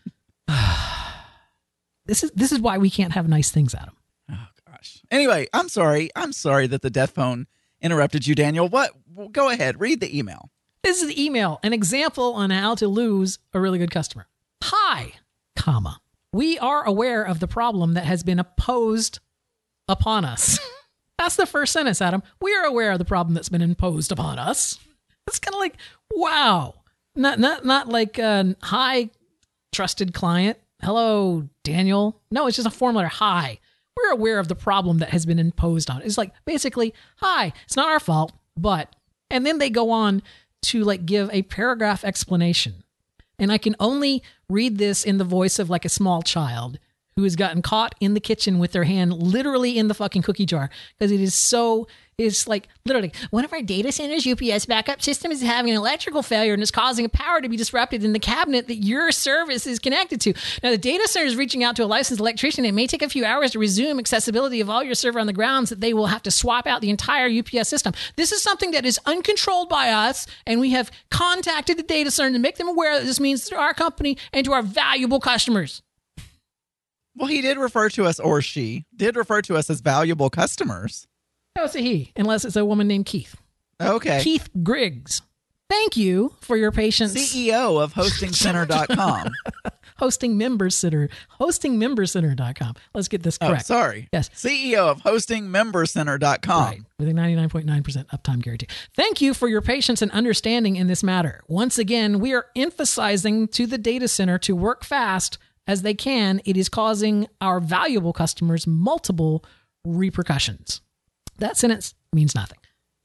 This is this is why we can't have nice things, Adam. Oh, gosh. Anyway, I'm sorry. I'm sorry that the death phone interrupted you, Daniel. What? Go ahead. Read the email. This is the email, an example on how to lose a really good customer. Hi, comma. We are aware of the problem that has been imposed upon us. That's the first sentence, Adam. We are aware of the problem that's been imposed upon us. It's kind of like, wow. Not not not like uh, hi, trusted client. Hello, Daniel. No, it's just a form letter. Hi. We're aware of the problem that has been imposed on. It's like basically, hi. It's not our fault, but, and then they go on to like give a paragraph explanation. And I can only read this in the voice of like a small child who has gotten caught in the kitchen with their hand literally in the fucking cookie jar, because it is so, it's like literally one of our data centers U P S backup system is having an electrical failure and is causing power to be disrupted in the cabinet that your service is connected to. Now the data center is reaching out to a licensed electrician. It may take a few hours to resume accessibility of all your server on the grounds that they will have to swap out the entire U P S system. This is something that is uncontrolled by us, and we have contacted the data center to make them aware that this means to our company and to our valuable customers. Well, he did refer to us, or she did refer to us as valuable customers. No, it's a he, unless it's a woman named Keith. Okay. Keith Griggs. Thank you for your patience. C E O of hosting center dot com. Hosting Member Center. hosting member center dot com. Let's get this correct. Oh, sorry. Yes. C E O of hosting member center dot com. Right. With a ninety-nine point nine percent uptime guarantee. Thank you for your patience and understanding in this matter. Once again, we are emphasizing to the data center to work fast as they can. It is causing our valuable customers multiple repercussions. That sentence means nothing.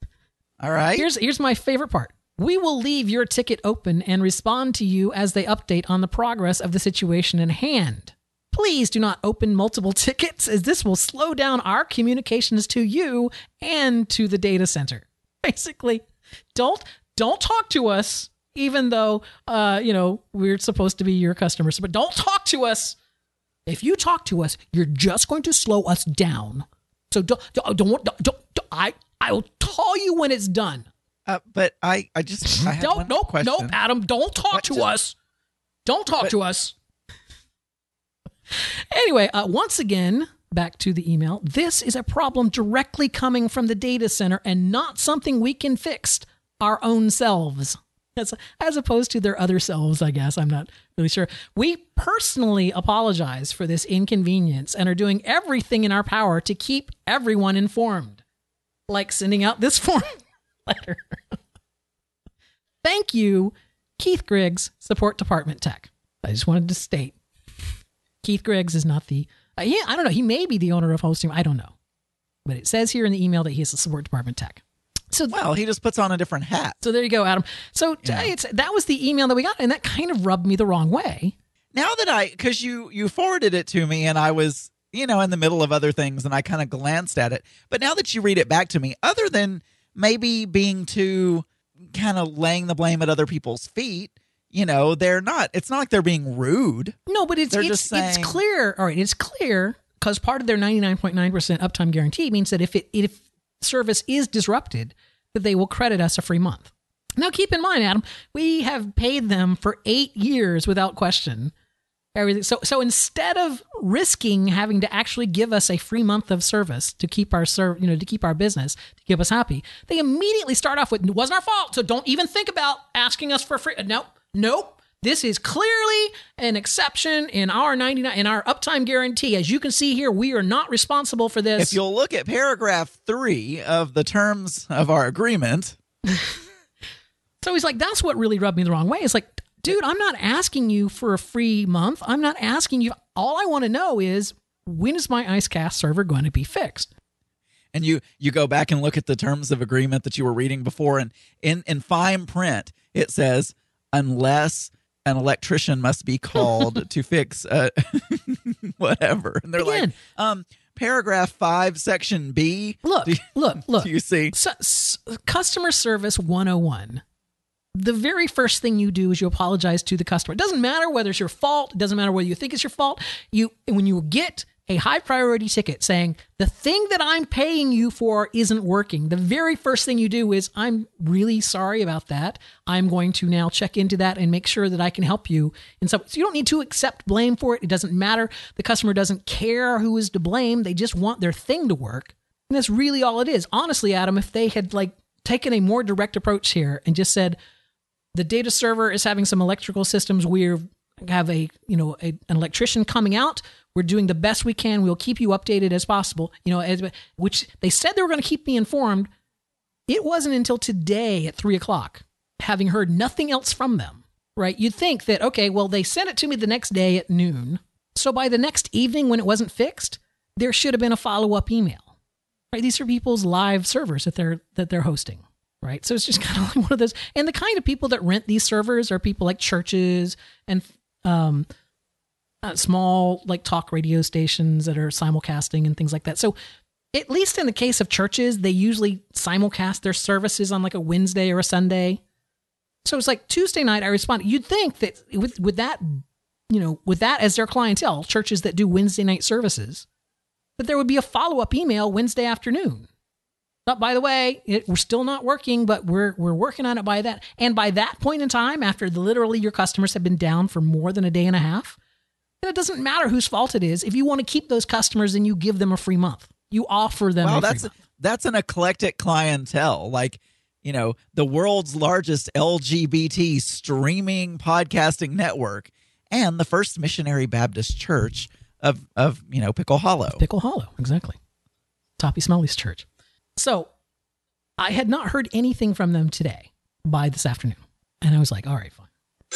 All right. Here's here's my favorite part. We will leave your ticket open and respond to you as they update on the progress of the situation in hand. Please do not open multiple tickets, as this will slow down our communications to you and to the data center. Basically, don't don't talk to us, even though uh, you know, we're supposed to be your customers. But don't talk to us. If you talk to us, you're just going to slow us down. So don't don't don't, don't, don't I I will tell you when it's done. Uh, but I, I just I have Don't, one nope, question. nope, Adam. Don't talk What to just- us. Don't talk But- to us. Anyway, uh, once again, back to the email. This is a problem directly coming from the data center and not something we can fix our own selves. As, as opposed to their other selves, I guess. I'm not really sure. We personally apologize for this inconvenience and are doing everything in our power to keep everyone informed. like sending out this form letter. Thank you, Keith Griggs, Support Department Tech. I just wanted to state, Keith Griggs is not the, uh, he, I don't know, he may be the owner of Hosting, I don't know. But it says here in the email that he is the Support Department Tech. So, well, he just puts on a different hat. So there you go, Adam. So yeah. it's, that was the email that we got, and that kind of rubbed me the wrong way. Now that I, because you, you forwarded it to me, and I was, you know, in the middle of other things, and I kind of glanced at it. But now that you read it back to me, other than maybe being too kind of laying the blame at other people's feet, you know, they're not, it's not like they're being rude. No, but it's, they're it's, just saying, it's clear. All right, it's clear because part of their ninety-nine point nine percent uptime guarantee means that if it, if service is disrupted, that they will credit us a free month. Now, keep in mind, Adam, we have paid them for eight years without question. Everything. So, so instead of risking having to actually give us a free month of service to keep our serv, you know, to keep our business, to keep us happy, they immediately start off with, "It wasn't our fault, so don't even think about asking us for free." Nope, nope. This is clearly an exception in our ninety-nine in our uptime guarantee. As you can see here, we are not responsible for this. If you'll look at paragraph three of the terms of our agreement. So he's like, that's what really rubbed me the wrong way. It's like, dude, I'm not asking you for a free month. I'm not asking you. All I want to know is, when is my IceCast server going to be fixed? And you you go back and look at the terms of agreement that you were reading before, and in, in fine print, it says, unless an electrician must be called to fix uh, whatever. And they're Again, like, um, paragraph five, section B. Look, do you, look, look. Do you see? So, s- customer service one oh one. The very first thing you do is you apologize to the customer. It doesn't matter whether it's your fault. It doesn't matter whether you think it's your fault. You, when you get a high priority ticket saying the thing that I'm paying you for isn't working, the very first thing you do is, I'm really sorry about that. I'm going to now check into that and make sure that I can help you. And so, so you don't need to accept blame for it. It doesn't matter. The customer doesn't care who is to blame. They just want their thing to work. And that's really all it is. Honestly, Adam, if they had like taken a more direct approach here and just said, the data server is having some electrical systems. We have a, you know, a, an electrician coming out. We're doing the best we can. We'll keep you updated as possible. You know, as, which they said they were going to keep me informed. It wasn't until today at three o'clock, having heard nothing else from them, right? You'd think that, okay, well, they sent it to me the next day at noon. So by the next evening when it wasn't fixed, there should have been a follow-up email, right? These are people's live servers that they're, that they're hosting. Right. So it's just kind of like one of those. And the kind of people that rent these servers are people like churches and um, uh, small like talk radio stations that are simulcasting and things like that. So at least in the case of churches, they usually simulcast their services on like a Wednesday or a Sunday. So it's like Tuesday night, I responded. You'd think that with, with that, you know, with that as their clientele, churches that do Wednesday night services, that there would be a follow-up email Wednesday afternoon. But by the way, it, we're still not working, but we're we're working on it by that. And by that point in time, after the, literally your customers have been down for more than a day and a half, then it doesn't matter whose fault it is. If you want to keep those customers, then you give them a free month. You offer them well, a free that's, month. That's an eclectic clientele. Like, you know, the world's largest L G B T streaming podcasting network and the First Missionary Baptist Church of, of you know, Pickle Hollow. Pickle Hollow, exactly. Toppy Smelly's church. So I had not heard anything from them today by this afternoon. And I was like, all right, fine.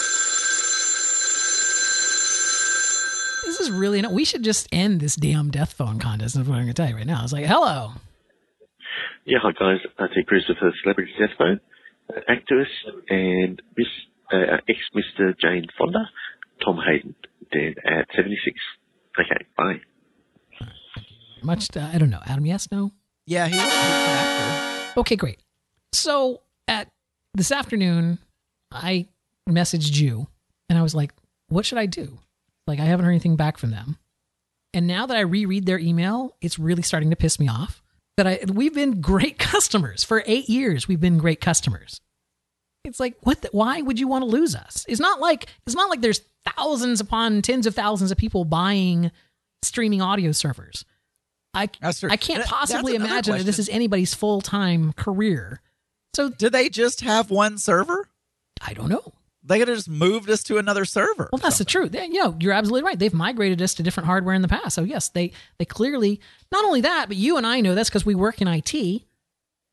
This is really not, we should just end this damn death phone contest. Is what I'm going to tell you right now. I was like, hello. Yeah, hi guys. I take Christopher, Celebrity Death Phone, uh, activist, and Miss uh, ex-Mister Jane Fonda, Tom Hayden, dead at seventy-six. Okay, bye. Much, uh, I don't know. Adam, yes, no? Yeah, he, he's an actor. Okay, great. So at this afternoon, I messaged you, and I was like, what should I do? Like, I haven't heard anything back from them. And now that I reread their email, it's really starting to piss me off. That I we've been great customers. For eight years, we've been great customers. It's like, what? The, why would you want to lose us? It's not like it's not like there's thousands upon tens of thousands of people buying streaming audio servers. I, I can't possibly imagine that this is anybody's full-time career. So do they just have one server? I don't know. They could have just moved us to another server. Well, that's the truth. They, you know, you're absolutely right. They've migrated us to different hardware in the past. So yes, they they clearly, not only that, but you and I know that's because we work in I T.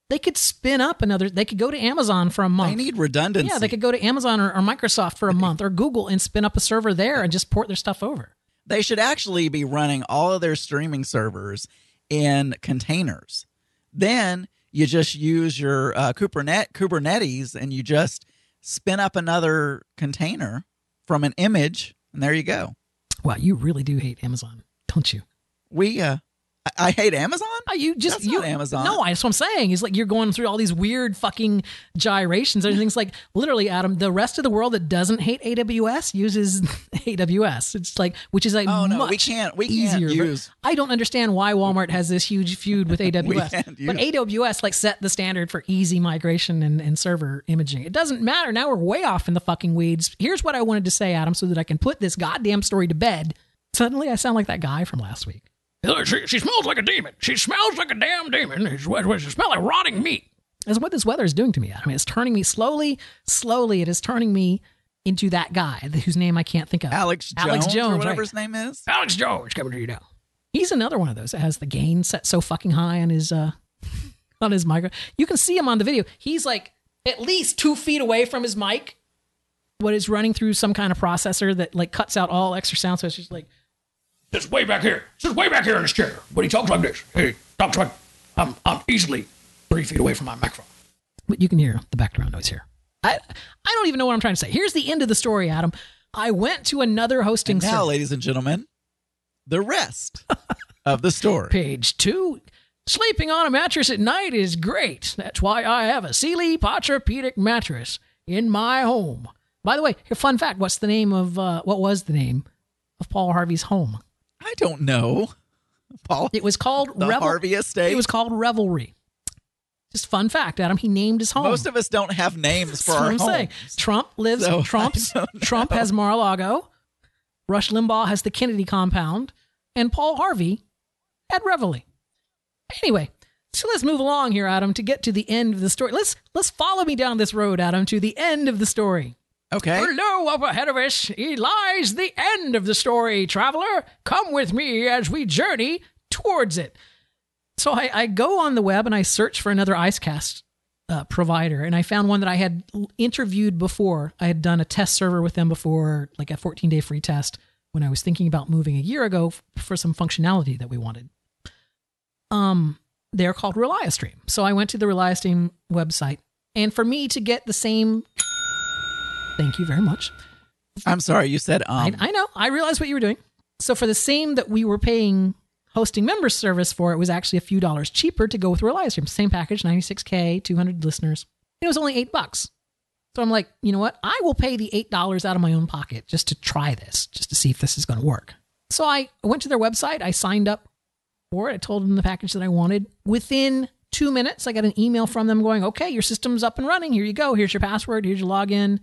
They could spin up another, they could go to Amazon for a month. They need redundancy. Yeah, they could go to Amazon or, or Microsoft for a month or Google and spin up a server there and just port their stuff over. They should actually be running all of their streaming servers in containers. Then you just use your uh, Kubernetes, Kubernetes and you just spin up another container from an image, and there you go. Wow, you really do hate Amazon, don't you? We, uh, I, I hate Amazon? Oh, you just That's you not Amazon. No, that's what I'm saying. Is like you're going through all these weird fucking gyrations and things. Like literally, Adam, the rest of the world that doesn't hate A W S uses A W S. It's like which is like oh no, much we can't. We easier. can't use. I don't understand why Walmart has this huge feud with A W S. can't use. But A W S like set the standard for easy migration and, and server imaging. It doesn't matter. Now we're way off in the fucking weeds. Here's what I wanted to say, Adam, so that I can put this goddamn story to bed. Suddenly, I sound like that guy from last week. She, she smells like a demon. She smells like a damn demon. It's what she smells like rotting meat. That's what this weather is doing to me. I mean, it's turning me slowly, slowly. It is turning me into that guy whose name I can't think of. Alex Jones, Alex Jones, or whatever right. his name is. Alex Jones coming to you now. He's another one of those that has the gain set so fucking high on his uh on his micro. You can see him on the video. He's like at least two feet away from his mic. What is running through some kind of processor that like cuts out all extra sound. So it's just like. It's way back here. It's way back here in this chair. But he talks like this. He talks like I'm, I'm easily three feet away from my microphone. But you can hear the background noise here. I I don't even know what I'm trying to say. Here's the end of the story, Adam. I went to another hosting And now, service. ladies and gentlemen, the rest of the story. Page two. Sleeping on a mattress at night is great. That's why I have a Sealy Posturepedic mattress in my home. By the way, here, fun fact. What's the name of, uh, what was the name of Paul Harvey's home? I don't know. Paul. It was called the Revel- Harvey Estate. It was called Revelry. Just fun fact, Adam. He named his home. Most of us don't have names for That's our what I'm homes. saying. Trump lives. So, Trump's I don't Trump know. has Mar-a-Lago. Rush Limbaugh has the Kennedy compound, and Paul Harvey had Revelry. Anyway, so let's move along here, Adam, to get to the end of the story. Let's let's follow me down this road, Adam, to the end of the story. Okay. Hello, up ahead of us lies the end of the story, traveler. Come with me as we journey towards it. So I, I go on the web and I search for another IceCast uh, provider, and I found one that I had interviewed before. I had done a test server with them before, like a fourteen-day free test, when I was thinking about moving a year ago f- for some functionality that we wanted. Um, they're called ReliaStream. So I went to the ReliaStream website, and for me to get the same... Thank you very much. I'm sorry, you said um. I, I know. I realized what you were doing. So for the same that we were paying hosting member service for, it was actually a few dollars cheaper to go with ReliaStream. Same package, ninety-six K, two hundred listeners. It was only eight bucks. So I'm like, you know what? I will pay the eight dollars out of my own pocket just to try this, just to see if this is going to work. So I went to their website. I signed up for it. I told them the package that I wanted. Within two minutes, I got an email from them going, okay, your system's up and running. Here you go. Here's your password. Here's your login.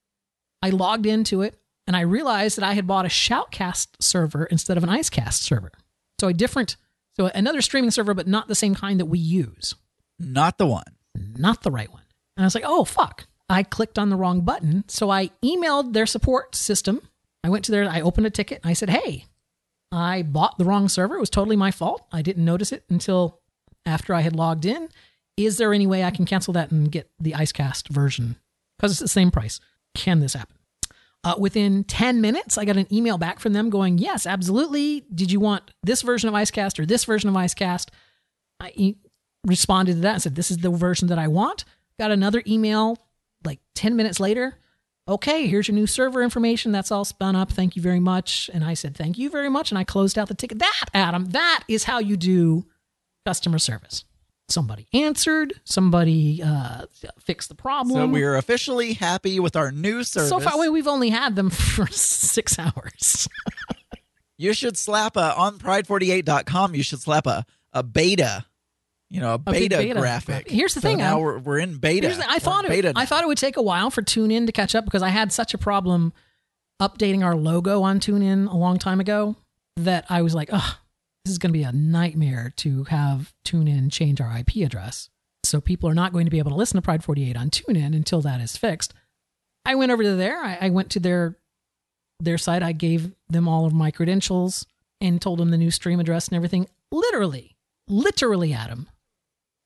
I logged into it, and I realized that I had bought a Shoutcast server instead of an IceCast server. So a different, so another streaming server, but not the same kind that we use. Not the one. Not the right one. And I was like, oh, fuck. I clicked on the wrong button. So I emailed their support system. I went to their, I opened a ticket, and I said, hey, I bought the wrong server. It was totally my fault. I didn't notice it until after I had logged in. Is there any way I can cancel that and get the IceCast version? Because it's the same price. Can this happen? Uh, within ten minutes, I got an email back from them going, yes, absolutely. Did you want this version of IceCast or this version of IceCast? I e- responded to that and said, this is the version that I want. Got another email like ten minutes later. Okay, here's your new server information. That's all spun up. Thank you very much. And I said, thank you very much. And I closed out the ticket. That, Adam, that is how you do customer service. Somebody answered, somebody uh, fixed the problem. So we are officially happy with our new service. So far, we've only had them for six hours. You should slap a, on pride forty-eight dot com, you should slap a, a beta, you know, a beta, beta graphic. Here's the so thing. now Adam. we're, we're in beta. Here's the, I We're thought in it, beta I now. thought it would take a while for TuneIn to catch up because I had such a problem updating our logo on TuneIn a long time ago that I was like, oh, this is going to be a nightmare to have TuneIn change our I P address. So people are not going to be able to listen to Pride forty-eight on TuneIn until that is fixed. I went over to there. I, I went to their their site. I gave them all of my credentials and told them the new stream address and everything. Literally, literally, Adam,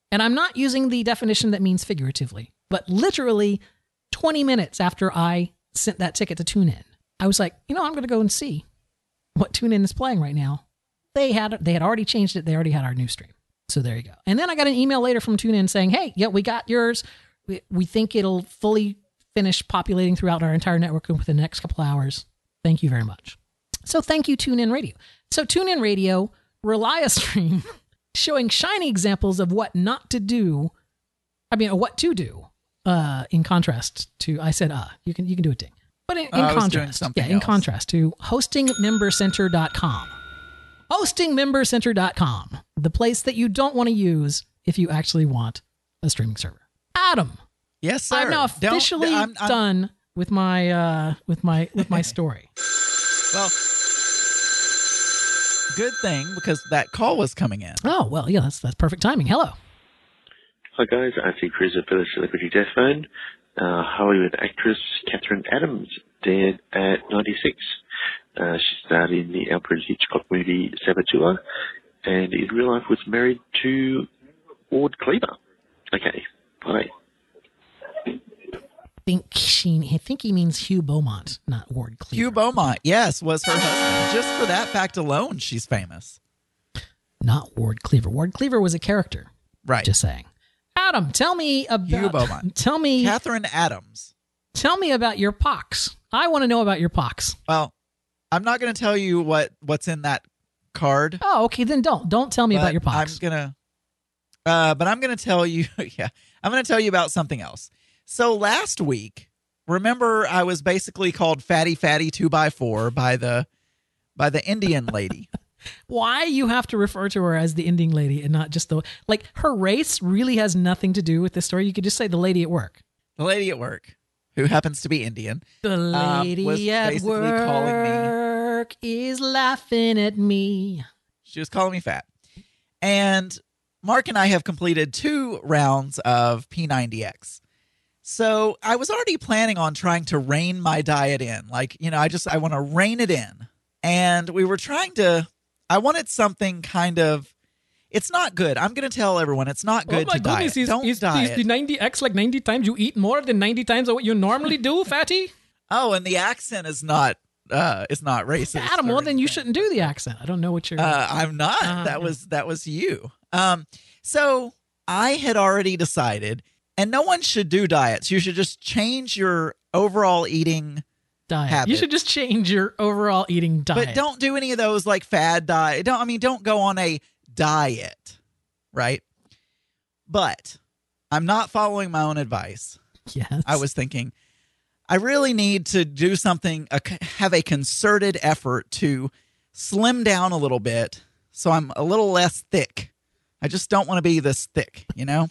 And I'm not using the definition that means figuratively, but literally twenty minutes after I sent that ticket to TuneIn, I was like, you know, I'm going to go and see what TuneIn is playing right now. They had they had already changed it. They already had our new stream. So there you go. And then I got an email later from TuneIn saying, hey, yeah, we got yours. We, we think it'll fully finish populating throughout our entire network within the next couple hours. Thank you very much. So thank you, TuneIn Radio. So TuneIn Radio, rely a stream showing shiny examples of what not to do. I mean, what to do. Uh, in contrast to, I said, uh, you can you can do it, Ding. But in, in I was doing contrast, something yeah, in else. contrast to hosting member center dot com. hosting member center dot com, the place that you don't want to use if you actually want a streaming server. Adam. Yes, sir. I'm now Don't- officially I'm- I'm- done with my uh, with my with my story. Well, good thing because that call was coming in. Oh well, yeah, that's that's perfect timing. Hello. Hi guys, Auntie Cruiser for the Celebrity Death Phone. Uh, Hollywood actress Catherine Adams, dead at ninety-six. Uh, she starred in the Alfred Hitchcock movie Saboteur, and in real life was married to Ward Cleaver. Okay, bye. Think she, I think he means Hugh Beaumont, not Ward Cleaver. Hugh Beaumont, yes, was her husband. Just for that fact alone, she's famous. Not Ward Cleaver. Ward Cleaver was a character. Right. Just saying. Adam, tell me about Hugh Beaumont. Tell me Catherine Adams. Tell me about your pox. I want to know about your pox. Well, I'm not going to tell you what, what's in that card. Oh, okay, then don't. Don't tell me but about your pox. I'm gonna, uh, but I'm gonna tell you. Yeah, I'm gonna tell you about something else. So last week, remember, I was basically called Fatty Fatty Two by Four by the by the Indian lady. Why you have to refer to her as the Indian lady and not just the like her race really has nothing to do with this story. You could just say the lady at work. The lady at work, who happens to be Indian, The um, lady was at basically calling me. work is laughing at me. She was calling me fat. And Mark and I have completed two rounds of P ninety X. So I was already planning on trying to rein my diet in. Like, you know, I just, I want to rein it in. And we were trying to, I wanted something kind of, it's not good. I'm going to tell everyone it's not good oh my to diet. goodness, is, Don't is, diet. is the ninety X like ninety times? You eat more than ninety times of what you normally do, fatty? Oh, and the accent is not, uh, is not racist. Adam, or well, then you anything. shouldn't do the accent. I don't know what you're... Uh, I'm not. Uh, that was that was you. Um, so I had already decided, and no one should do diets. You should just change your overall eating diet. habits. You should just change your overall eating diet. But don't do any of those like fad diet. Don't I mean don't go on a diet, right? But I'm not following my own advice. Yes. I was thinking I really need to do something, a, have a concerted effort to slim down a little bit so I'm a little less thick. I just don't want to be this thick, you know?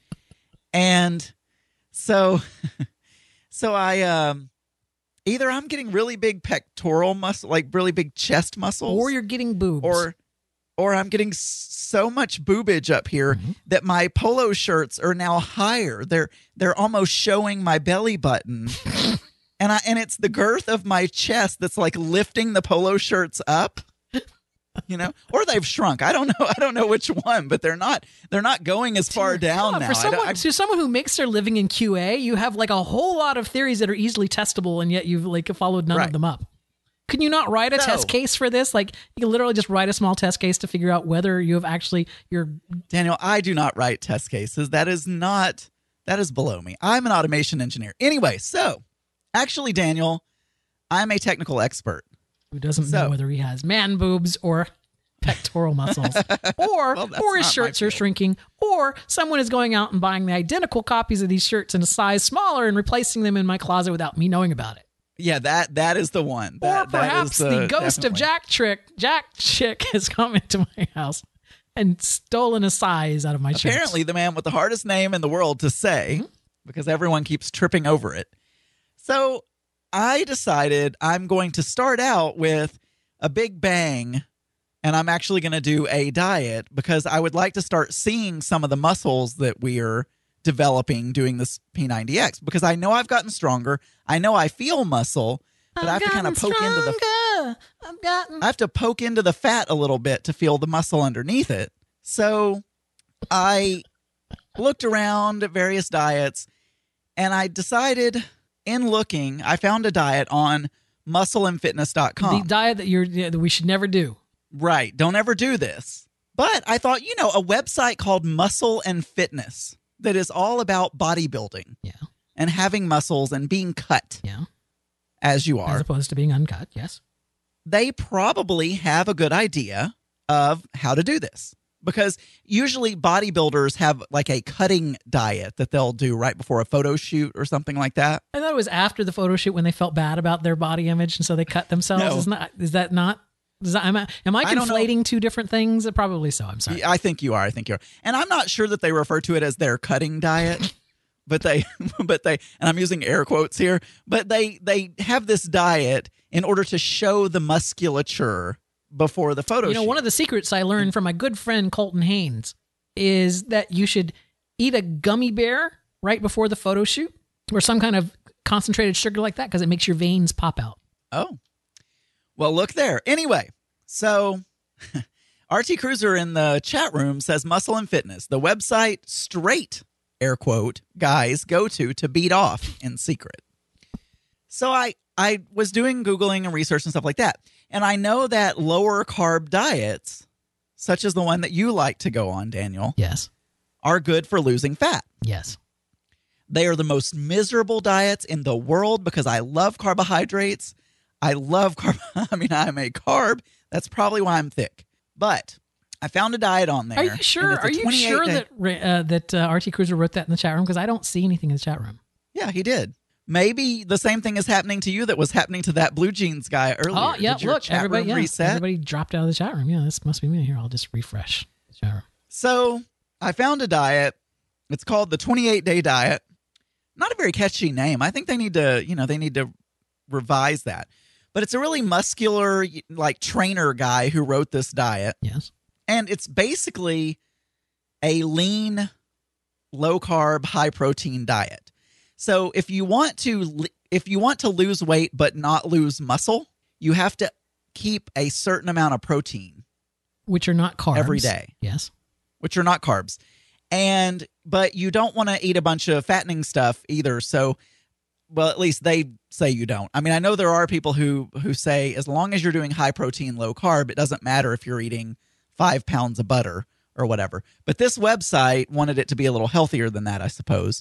And so, so I, um, either I'm getting really big pectoral muscle, like really big chest muscles. Or you're getting boobs. Or, or I'm getting so much boobage up here Mm-hmm. that my polo shirts are now higher. They're they're almost showing my belly button, and I and it's the girth of my chest that's like lifting the polo shirts up, you know. Or they've shrunk. I don't know. I don't know which one, but they're not they're not going as far down Yeah, now. For I don't- someone, I'm- to someone who makes their living in Q A, you have like a whole lot of theories that are easily testable, and yet you've like followed none Right. of them up. Can you not write a So- test case for this? Like you can literally just write a small test case to figure out whether you have actually your Daniel, I do not write test cases. That is not, that is below me. I'm an automation engineer. Anyway, so actually, Daniel, I'm a technical expert. who doesn't So- know whether he has man boobs or pectoral muscles, or Well, that's or his not my shirts are field. shrinking, or someone is going out and buying the identical copies of these shirts in a size smaller and replacing them in my closet without me knowing about it. Yeah, that that is the one. Or That, that perhaps is, uh, the ghost definitely. of Jack Trick, Jack Chick, has come into my house and stolen a size out of my shirts. Apparently, the man with the hardest name in the world to say, because everyone keeps tripping over it. So I decided I'm going to start out with a big bang, and I'm actually going to do a diet because I would like to start seeing some of the muscles that we are developing doing this P ninety X, because I know I've gotten stronger. I know I feel muscle, but I have to kind of poke into the the. I've gotten. I have to poke into the fat a little bit to feel the muscle underneath it. So I looked around at various diets, and I decided in looking, I found a diet on muscle and fitness dot com. The diet that you're that we should never do. Right. Don't ever do this. But I thought, you know, a website called Muscle and Fitness that is all about bodybuilding. Yeah. And having muscles and being cut. Yeah. As you are. As opposed to being uncut, yes. They probably have a good idea of how to do this. Because usually bodybuilders have like a cutting diet that they'll do right before a photo shoot or something like that. I thought it was after the photo shoot when they felt bad about their body image and so they cut themselves. No. Is, not, is that not? Is that, am I, am I I don't know. conflating two different things? Probably so. I'm sorry. I think you are. I think you are. And I'm not sure that they refer to it as their cutting diet. But they, but they, and I'm using air quotes here, but they, they have this diet in order to show the musculature before the photo You know, shoot. one of the secrets I learned from my good friend Colton Haynes is that you should eat a gummy bear right before the photo shoot or some kind of concentrated sugar like that because it makes your veins pop out. Oh, well, look there. Anyway, so R T Cruiser in the chat room says Muscle and Fitness, the website straight, air quote, guys go to to beat off in secret. So I, I was doing Googling and research and stuff like that. And I know that lower carb diets, such as the one that you like to go on, Daniel, Yes. are good for losing fat. Yes. They are the most miserable diets in the world because I love carbohydrates. I love carb. I mean, I'm a carb. That's probably why I'm thick. But I found a diet on there. Are you sure? and it's a Are you twenty-eight sure day- that uh, that uh, R T Cruiser wrote that in the chat room? Because I don't see anything in the chat room. Yeah, he did. Maybe the same thing is happening to you that was happening to that blue jeans guy earlier. Oh, yeah. Did your Look, chat everybody, room yeah, reset? everybody dropped out of the chat room. Yeah, this must be me. Here, I'll just refresh the chat room. So I found a diet. It's called the twenty-eight day diet. Not a very catchy name. I think they need to, you know, they need to revise that. But it's a really muscular, like, trainer guy who wrote this diet. Yes. And it's basically a lean, low carb, high protein diet. So if you want to if you want to lose weight but not lose muscle, you have to keep a certain amount of protein, which are not carbs, every day. Yes. Which are not carbs. And but you don't want to eat a bunch of fattening stuff either. So, well, at least they say you don't. I mean, I know there are people who who say as long as you're doing high protein, low carb, it doesn't matter if you're eating five pounds of butter or whatever. But this website wanted it to be a little healthier than that, I suppose.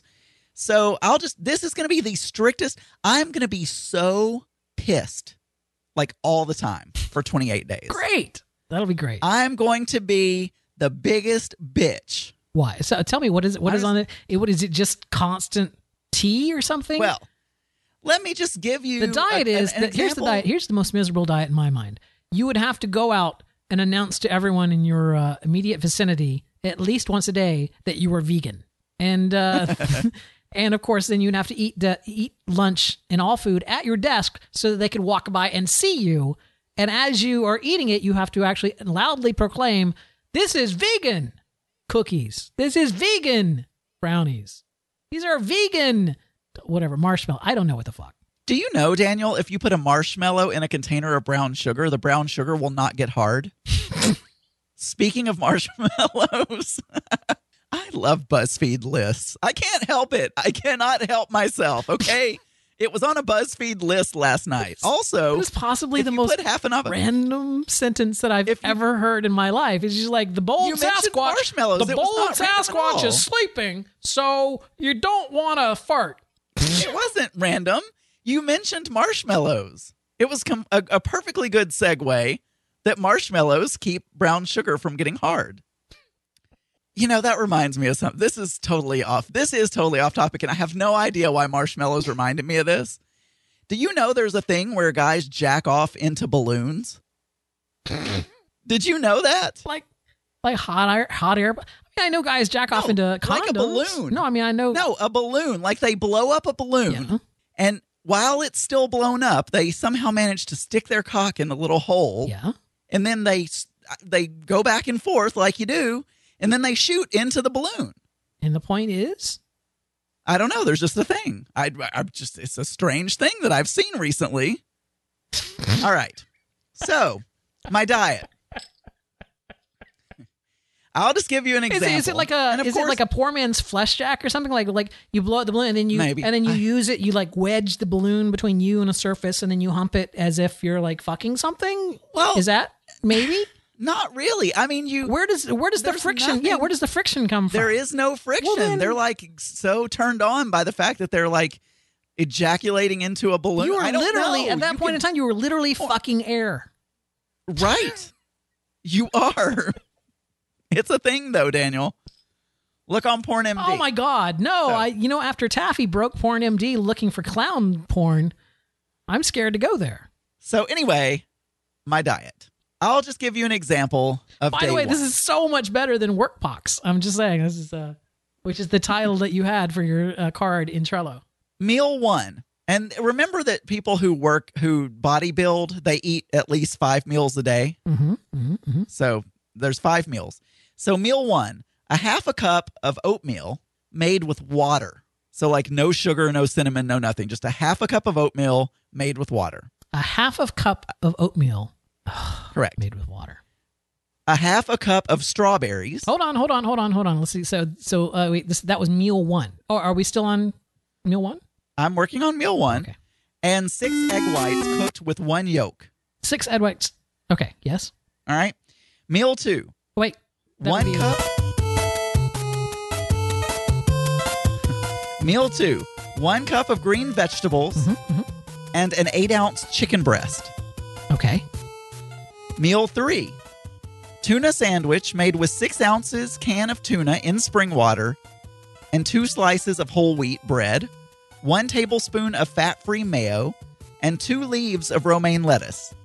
So I'll just, this is going to be the strictest. I'm going to be so pissed like all the time for twenty-eight days. Great. That'll be great. I'm going to be the biggest bitch. Why? So tell me, what is it? What I is just- on it? it? What is it? Just constant tea or something? Well, let me just give you the diet a- is an, an that, here's the example. diet. Here's the most miserable diet in my mind. You would have to go out and announce to everyone in your uh, immediate vicinity at least once a day that you were vegan, and uh, and of course, then you'd have to eat uh, eat lunch and all food at your desk so that they could walk by and see you. And as you are eating it, you have to actually loudly proclaim, "This is vegan cookies. This is vegan brownies. These are vegan whatever marshmallow. I don't know what the fuck." Do you know, Daniel, if you put a marshmallow in a container of brown sugar, the brown sugar will not get hard? Speaking of marshmallows, I love BuzzFeed lists. I can't help it. I cannot help myself, okay? It was on a BuzzFeed list last night. Also, It was possibly if the you most put half an oven- random sentence that I've If you- ever heard in my life. It's just like the bold You mentioned Sasquatch. marshmallows. The It was bold not random at Sasquatch all. is sleeping, so you don't want to fart. It wasn't random. You mentioned marshmallows. It was com- a, a perfectly good segue that marshmallows keep brown sugar from getting hard. You know, that reminds me of something. This is totally off. This is totally off topic, and I have no idea why marshmallows reminded me of this. Do you know there's a thing where guys jack off into balloons? Did you know that? Like, like hot air, hot air. I mean, I know guys jack off No, into like condoms. a balloon. No, I mean I know. No, a balloon. Like they blow up a balloon. Yeah. And while it's still blown up, they somehow manage to stick their cock in the little hole. Yeah. And then they they go back and forth like you do, and then they shoot into the balloon. And the point is, I don't know. There's just a thing. I, I just it's a strange thing that I've seen recently. All right. So, my diet. I'll just give you an Is example. it, is it like a And of is course- it like a poor man's flesh jack or something? Like like you blow out the balloon and then you Maybe. and then you I- use it. You like wedge the balloon between you and a surface, and then you hump it as if you're like fucking something. Well, is that maybe? Not really. I mean, you. Where does where does the There's friction? nothing- Yeah, where does the friction come from? There is no friction. Well, then- they're like so turned on by the fact that they're like ejaculating into a balloon. You were I don't literally know. at that You point can- in time. You were literally fucking air. Right. You are. It's a thing, though, Daniel. Look on Porn M D. Oh my God, no! So- I you know after Taffy broke Porn M D looking for clown porn, I'm scared to go there. So anyway, my diet. I'll just give you an example of By day the way, one. this is so much better than Workbox. I'm just saying this is uh, which is the title that you had for your uh, card in Trello. Meal one. And remember that people who work, who bodybuild, they eat at least five meals a day. Mm-hmm, mm-hmm, mm-hmm. So there's five meals. So meal one, a half a cup of oatmeal made with water. So like no sugar, no cinnamon, no nothing. Just a half a cup of oatmeal made with water. A half of cup of oatmeal Correct. made with water. A half a cup of strawberries. Hold on, hold on, hold on, hold on. Let's see. So so uh, wait, this that was meal one. Oh, are we still on meal one? I'm working on meal one. Okay. And six egg whites cooked with one yolk. Six egg whites. Okay. Yes. All right. Meal two. Wait. that One would be- cup. Meal two. One cup of green vegetables Mhm, mhm. and an eight ounce chicken breast. Okay. Meal three. Tuna sandwich made with six ounces can of tuna in spring water and two slices of whole wheat bread, one tablespoon of fat-free mayo, and two leaves of romaine lettuce.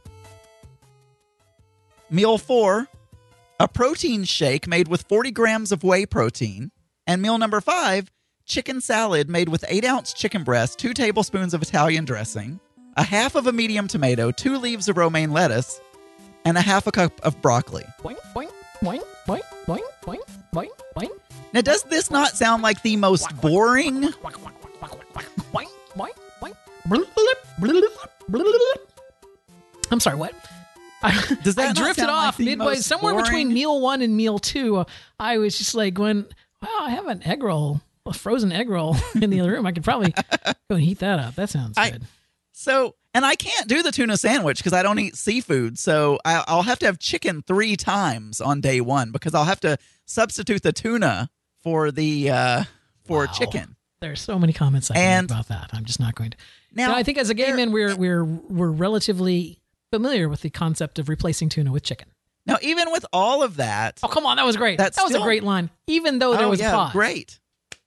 Meal four. A protein shake made with forty grams of whey protein. And meal number five, chicken salad made with eight ounce chicken breast, two tablespoons of Italian dressing, a half of a medium tomato, two leaves of romaine lettuce, and a half a cup of broccoli. Boing, boing, boing, boing, boing, boing, boing, boing. Now, does this not sound like the most boring? Boing, boing, boing. Blip, blip, blip. I'm sorry, what? I, Does that I not drifted sound like off the midway, most somewhere between boring- meal one and meal two. I was just like, when, wow, I have an egg roll, a frozen egg roll in the other room. I could probably go and heat that up. That sounds I- good. So, and I can't do the tuna sandwich because I don't eat seafood. So I, I'll have to have chicken three times on day one because I'll have to substitute the tuna for the uh, for Wow. chicken. There's so many comments I can And- make about that. I'm just not going to. Now, Now, I think as a gay there- man, we're we're we're relatively familiar with the concept of replacing tuna with chicken. Now, even with all of that, Oh, come on, that was great. That's that was still- a great line, even though there oh was yeah, a pause. great.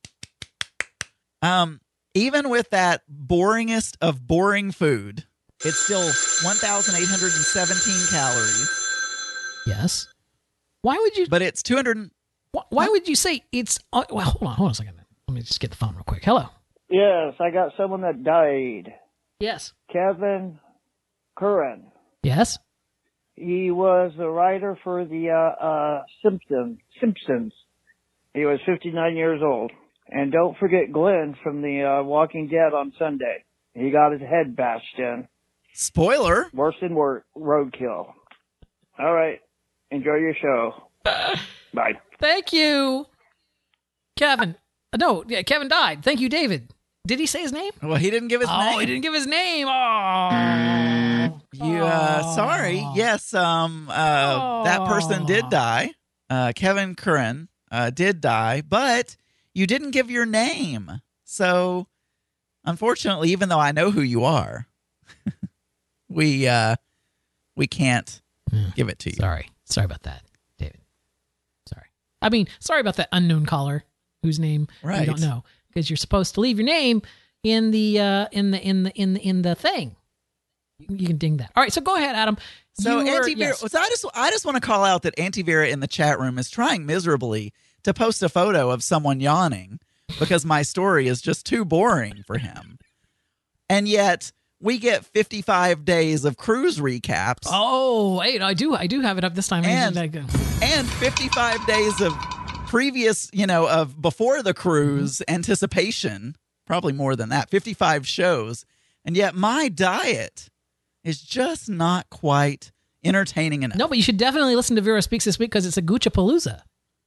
Um, even with that boringest of boring food, it's still one thousand eight hundred seventeen calories, Yes. Why would you? but it's two hundred. Why, why would you say it's? Uh, well, hold on, hold on a second. Let me just get the phone real quick. Hello. Yes, I got someone that died. Yes. Kevin Curran. Yes. He was a writer for the uh, uh, Simpsons. Simpsons. He was fifty-nine years old. And don't forget Glenn from the uh, Walking Dead on Sunday. He got his head bashed in. Spoiler. Worse than wor- roadkill. All right. Enjoy your show. Bye. Thank you, Kevin. Uh, No, yeah, Kevin died. Thank you, David. Did he say his name? Well, he didn't give his oh, name. he didn't give his name. Oh. You, uh, sorry. Yes, um, uh, that person did die. Uh, Kevin Curran uh, did die, but you didn't give your name. So, unfortunately, even though I know who you are, we uh, we can't give it to you. Sorry. Sorry about that, David. Sorry. I mean, sorry about that unknown caller whose name you Right. don't know, because you're supposed to leave your name in the uh, in the in the in the in the thing. You, you can ding that. All right. So go ahead, Adam. So You were- Auntie Vera, yes. so I just I just want to call out that Auntie Vera in the chat room is trying miserably to post a photo of someone yawning because my story is just too boring for him. And yet we get fifty-five days of cruise recaps Oh, wait, I do I do have it up this time. And- I go- and fifty-five days of previous, you know, of before the cruise anticipation, probably more than that, fifty-five shows. And yet my diet is just not quite entertaining enough. No, but you should definitely listen to Vera Speaks this week because it's a Gucci Palooza.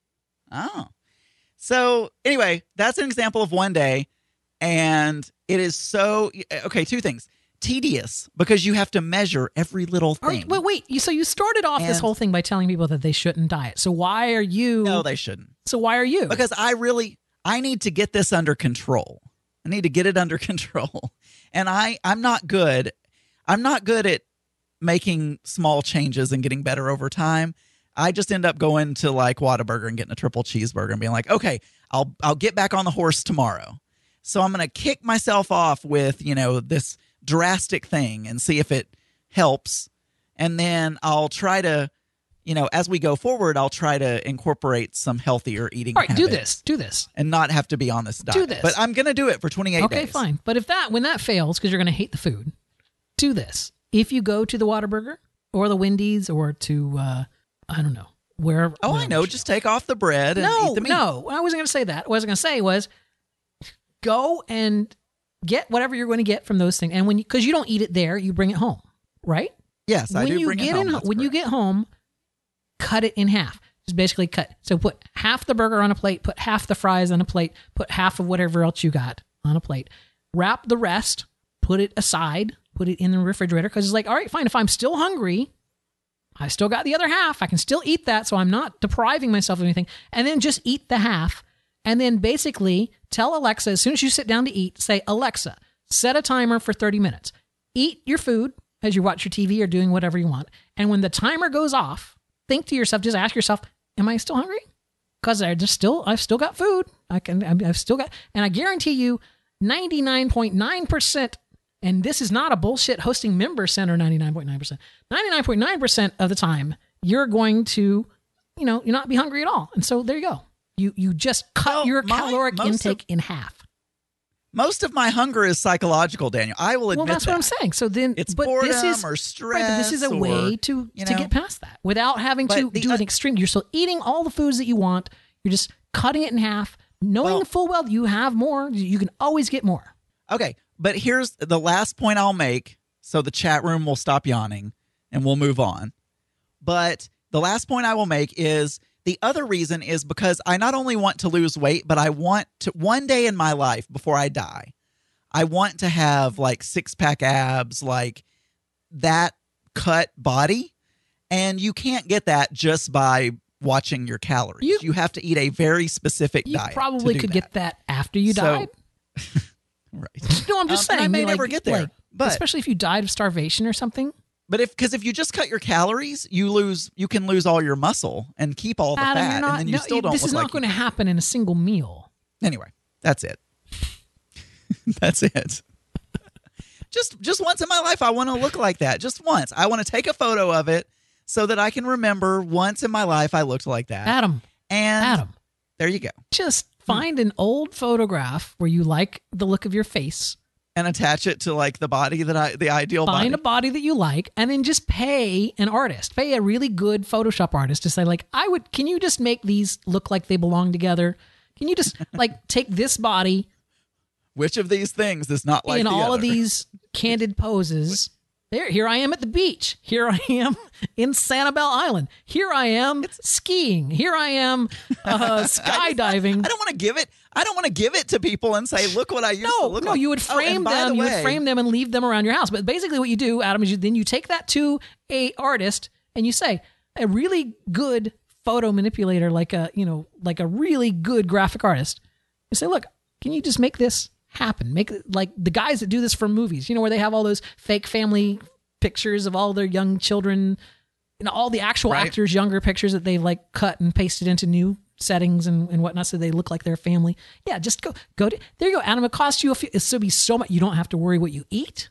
Oh. So anyway, that's an example of one day. And it is so, okay, two things. Tedious because you have to measure every little thing. Right, wait, wait. You, so you started off And- this whole thing by telling people that they shouldn't diet. So why are you? No, they shouldn't. So why are you? Because I really, I need to get this under control. I need to get it under control. And I, I'm not good. I'm not good at making small changes and getting better over time. I just end up going to like Whataburger and getting a triple cheeseburger and being like, okay, I'll, I'll get back on the horse tomorrow. So I'm going to kick myself off with, you know, this drastic thing and see if it helps. And then I'll try to, you know, as we go forward, I'll try to incorporate some healthier eating All right, habits. do this. Do this. And not have to be on this diet. Do this. But I'm going to do it for twenty-eight Okay, days. fine. But if that when that fails because you're going to hate the food, do this. If you go to the Whataburger or the Wendy's or to uh, I don't know wherever. Oh, I know. Just take off the bread and no, eat the meat. no. I wasn't going to say that. What I was going to say was go and get whatever you're going to get from those things, and when because you, you don't eat it there, you bring it home, right? Yes, I when do you bring it get home. in, That's when you get home, cut it in half. Just basically cut. So put half the burger on a plate, put half the fries on a plate, put half of whatever else you got on a plate. Wrap the rest, put it aside, put it in the refrigerator because it's like, all right, fine. If I'm still hungry, I still got the other half. I can still eat that, so I'm not depriving myself of anything. And then just eat the half. And then basically tell Alexa, as soon as you sit down to eat, say, Alexa, set a timer for thirty minutes. Eat your food as you watch your T V or doing whatever you want. And when the timer goes off, think to yourself, just ask yourself, am I still hungry? Because I just still, I've still got food. I can, I've still got, and I guarantee you ninety-nine point nine percent, and this is not a bullshit hosting member center ninety-nine point nine percent, ninety-nine point nine percent of the time, you're going to, you know, you're not be hungry at all. And so there you go. You you just cut Well, your my- caloric most intake of- in half. Most of my hunger is psychological, Daniel. I will admit Well, that's that. what I'm saying. So then, It's but boredom this is, or stress. Right, but this is a or, way to you to know. get past that without having to But the do an oth- extreme. You're still eating all the foods that you want. You're just cutting it in half, knowing Well- full well you have more. You can always get more. Okay, but here's the last point I'll make so the chat room will stop yawning and we'll move on. But the last point I will make is the other reason is because I not only want to lose weight, but I want to one day in my life before I die, I want to have like six pack abs, like that cut body. And you can't get that just by watching your calories. You, You- have to eat a very specific You diet. probably to do could that. get that after you So- died. Right. No, I'm just Um, and saying. I may like- never get there, like, but- especially if you died of starvation or something. But if because if you just cut your calories, you lose you can lose all your muscle and keep all the Adam, fat, you're not, and then you no, still don't this look is like not going you. to happen in a single meal. Anyway, that's it. That's it. just just once in my life, I want to look like that. Just once, I want to take a photo of it so that I can remember once in my life I looked like that. Adam, and Adam, there you go. just find an old photograph where you like the look of your face. And attach it to like the body that I the ideal Find body. a body that you like, and then just pay an artist, pay a really good Photoshop artist to say, like, I would. Can you just make these look like they belong together? Can you just like take this body Which of these things is not like in the all other? of these candid poses? There, here I am at the beach. Here I am in Sanibel Island. Here I am skiing. Here I am uh, skydiving. I don't want to give it. I don't want to give it to people and say, "Look what I used to No, look no, like." you would Oh, and frame by them. the You would way- frame them and leave them around your house. But basically, what you do, Adam, is you, then you take that to a artist and you say, a really good photo manipulator, like a you know, like a really good graphic artist. You say, look, can you just make this happen? Make it like the guys that do this for movies. You know, where they have all those fake family pictures of all their young children, you know, all the actual Right. actors' younger pictures that they like cut and pasted into new settings and, and whatnot, so they look like their family. Yeah, just go go to there you go, Adam. It costs you a few. It'll be so much. You don't have to worry what you eat,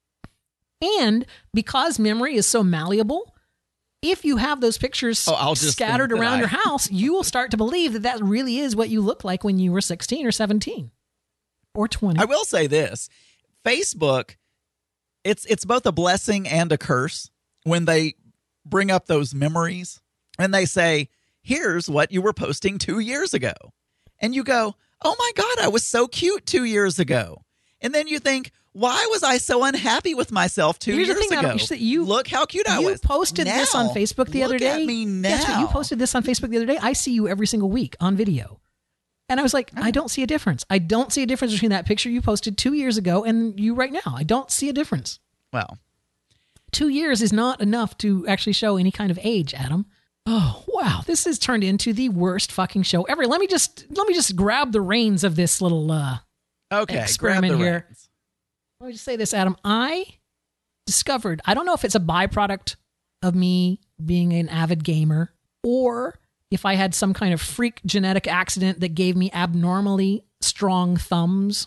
and because memory is so malleable, if you have those pictures Oh, I'll just scattered think that around I- your house, you will start to believe that that really is what you look like when you were sixteen or seventeen or twenty. I will say this: Facebook, it's it's both a blessing and a curse when they bring up those memories and they say, "Here's what you were posting two years ago," and you go, "Oh my God, I was so cute two years ago," and then you think, Why was I so unhappy with myself two Here's years the thing, ago? Adam, is that you Look how cute I you was. posted now, this on Facebook the look other day. At me now. Guess what? You posted this on Facebook the other day. I see you every single week on video. And I was like, I don't see a difference. I don't see a difference between that picture you posted two years ago and you right now. I don't see a difference. Well, two years is not enough to actually show any kind of age, Adam. Oh, wow. This has turned into the worst fucking show ever. Let me just let me just grab the reins of this little uh, okay, experiment grab the here. reins. Let me just say this, Adam. I discovered, I don't know if it's a byproduct of me being an avid gamer or if I had some kind of freak genetic accident that gave me abnormally strong thumbs.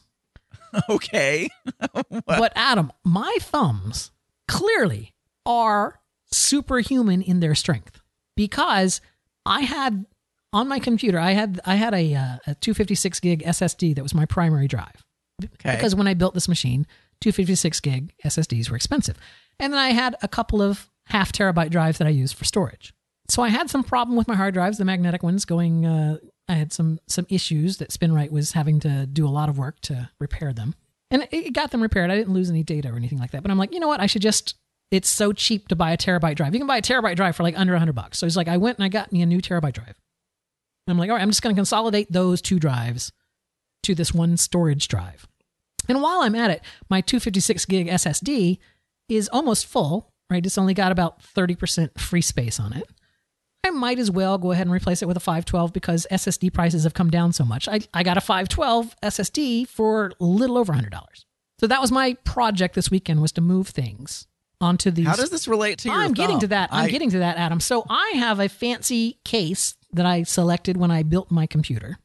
Okay. But Adam, my thumbs clearly are superhuman in their strength because I had on my computer, I had I had a, uh, a two fifty-six gig S S D that was my primary drive. Okay. Because when I built this machine, two fifty-six gig S S Ds were expensive. And then I had a couple of half terabyte drives that I used for storage. So I had some problem with my hard drives, the magnetic ones going, uh, I had some some issues that SpinRite was having to do a lot of work to repair them. And it, it got them repaired. I didn't lose any data or anything like that. But I'm like, you know what? I should just, it's so cheap to buy a terabyte drive. You can buy a terabyte drive for like under one hundred bucks. So it's like, I went and I got me a new terabyte drive. And I'm like, all right, I'm just going to consolidate those two drives to this one storage drive. And while I'm at it, my two fifty-six gig S S D is almost full, right? It's only got about thirty percent free space on it. I might as well go ahead and replace it with a five twelve because S S D prices have come down so much. I, I got a five twelve S S D for a little over one hundred dollars. So that was my project this weekend, was to move things onto these. How does this relate to your I'm getting thumb? to that. I'm I- getting to that, Adam. So I have a fancy case that I selected when I built my computer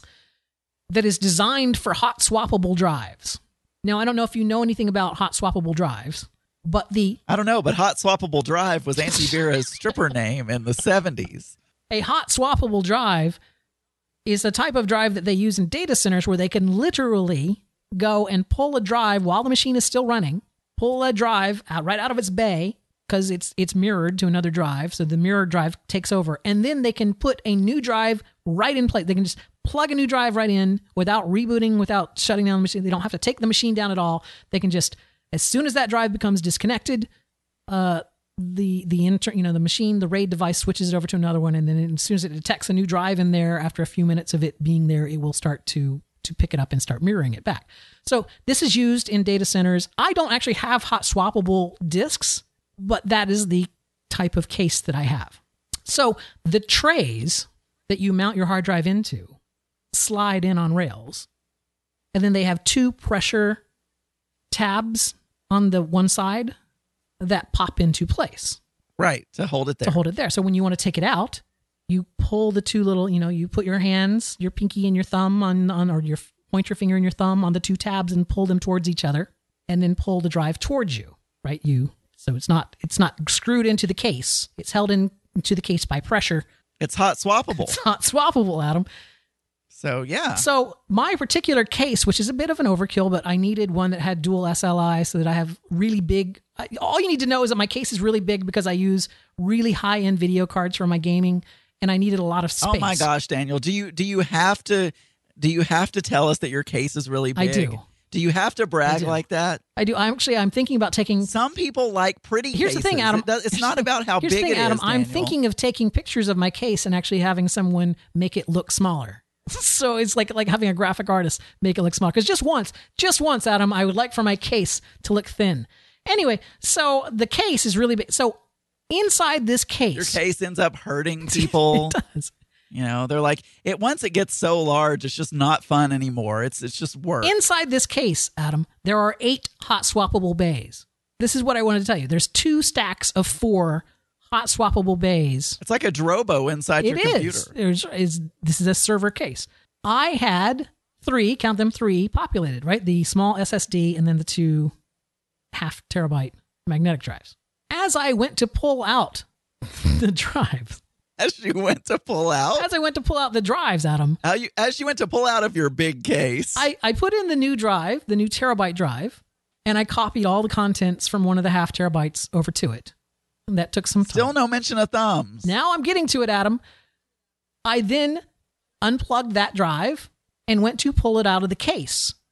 that is designed for hot swappable drives. Now, I don't know if you know anything about hot swappable drives, but the I don't know, but Hot Swappable Drive was Auntie Vera's stripper name in the seventies. a hot swappable drive is a type of drive that they use in data centers where they can literally go and pull a drive while the machine is still running, pull a drive out right out of its bay because it's it's mirrored to another drive. So the mirrored drive takes over, and then they can put a new drive right in place. They can just plug a new drive right in without rebooting, without shutting down the machine. They don't have to take the machine down at all. They can just, as soon as that drive becomes disconnected, uh, the the inter, you know the machine, the RAID device switches it over to another one, and then as soon as it detects a new drive in there, after a few minutes of it being there, it will start to to pick it up and start mirroring it back. So this is used in data centers. I don't actually have hot swappable disks, but that is the type of case that I have. So the trays that you mount your hard drive into slide in on rails, and then they have two pressure tabs on the one side that pop into place. Right, to hold it there. To hold it there. So when you want to take it out, you pull the two little, you know, you put your hands, your pinky and your thumb on, on or your point your finger and your thumb on the two tabs and pull them towards each other, and then pull the drive towards you, right? You so it's not it's not screwed into the case. It's held in, into the case by pressure. It's hot swappable. It's hot swappable, Adam. So yeah. So my particular case, which is a bit of an overkill, but I needed one that had dual S L I so that I have really big. I, all you need to know is that my case is really big because I use really high end video cards for my gaming, and I needed a lot of space. Oh my gosh, Daniel, do you do you have to do you have to tell us that your case is really big? I do. Do you have to brag do. like that? I do. I'm actually I'm thinking about taking. Some people like pretty. Here's cases. the thing, Adam. It does, it's Here's not the thing. about how Here's big the thing, it Adam. is. I'm Daniel. thinking of taking pictures of my case and actually having someone make it look smaller. So it's like like having a graphic artist make it look smaller. Because just once, just once, Adam, I would like for my case to look thin. Anyway, so the case is really big. So inside this case, your case ends up hurting people. It does. You know, they're like, it once it gets so large, it's just not fun anymore. It's it's just work. Inside this case, Adam, there are eight hot swappable bays. This is what I wanted to tell you. There's two stacks of four hot swappable bays. It's like a Drobo inside It your is. computer. There's, is this is a server case. I had three, count them three, populated, right? The small S S D and then the two half terabyte magnetic drives. As I went to pull out the drive. As you went to pull out? As I went to pull out the drives, Adam. How you, as you went to pull out of your big case. I, I put in the new drive, the new terabyte drive, and I copied all the contents from one of the half terabytes over to it. And that took some time. Still no mention of thumbs. Now I'm getting to it, Adam. I then unplugged that drive and went to pull it out of the case.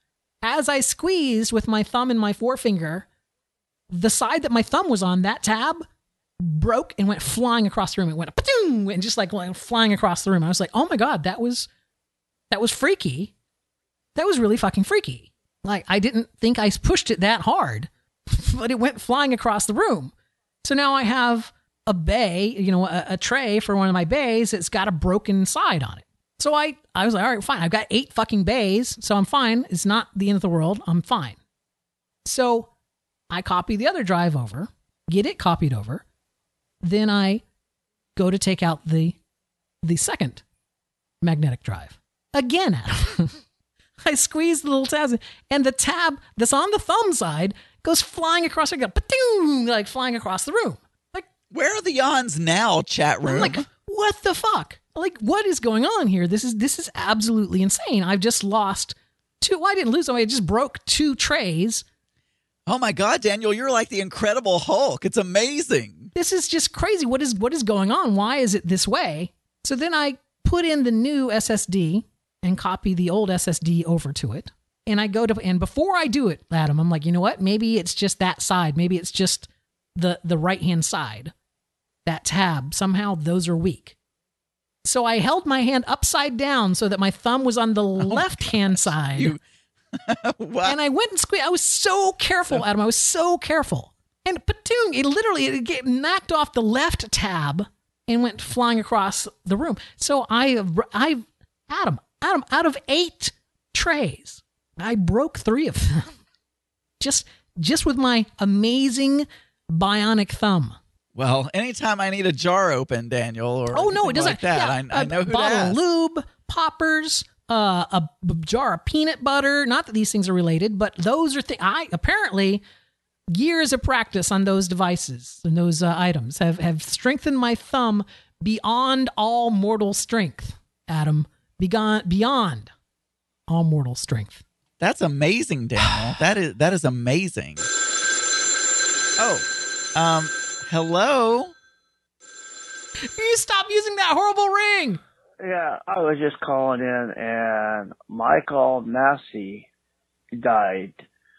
as I squeezed with my thumb and my forefinger, the side that my thumb was on, that tab, broke and went flying across the room. It went pa-doom, and just like flying across the room. I was like, oh my God, that was that was freaky. That was really fucking freaky. Like, I didn't think I pushed it that hard, but it went flying across the room. So now I have a bay, you know, a, a tray for one of my bays that's got a broken side on it. So I, I was like, all right, fine. I've got eight fucking bays, so I'm fine. It's not the end of the world. I'm fine. So I copy the other drive over, get it copied over. Then I go to take out the the second magnetic drive. Again, Adam. I squeeze the little tabs, and the tab that's on the thumb side goes flying across, like flying across the room. Like, where are the yawns now, chat room? I'm like, what the fuck? Like, what is going on here? This is this is absolutely insane. I've just lost two. Well, I didn't lose them. I just broke two trays. Oh my God, Daniel, you're like the Incredible Hulk. It's amazing. This is just crazy. What is what is going on? Why is it this way? So then I put in the new S S D and copy the old S S D over to it. And I go to, and before I do it, Adam, I'm like, you know what? Maybe it's just that side. Maybe it's just the, the right-hand side. That tab. Somehow those are weak. So I held my hand upside down so that my thumb was on the oh left-hand side. You... and I went and squeezed. I was so careful, Adam. I was so careful. And patoong, it literally it get knocked off the left tab and went flying across the room. So I, I, Adam, Adam, out of eight trays, I broke three of them. just, just with my amazing bionic thumb. Well, anytime I need a jar open, Daniel, or oh no, it doesn't. Like that, yeah, I, I know a who bottle to ask. of lube, poppers, uh, a b- jar of peanut butter. Not that these things are related, but those are things. I apparently years of practice on those devices and those uh, items have have strengthened my thumb beyond all mortal strength. Adam, beyond beyond all mortal strength. That's amazing, Daniel. that is that is amazing. Oh, um. Hello? You stop using that horrible ring. Yeah, I was just calling in, and Michael Massey died.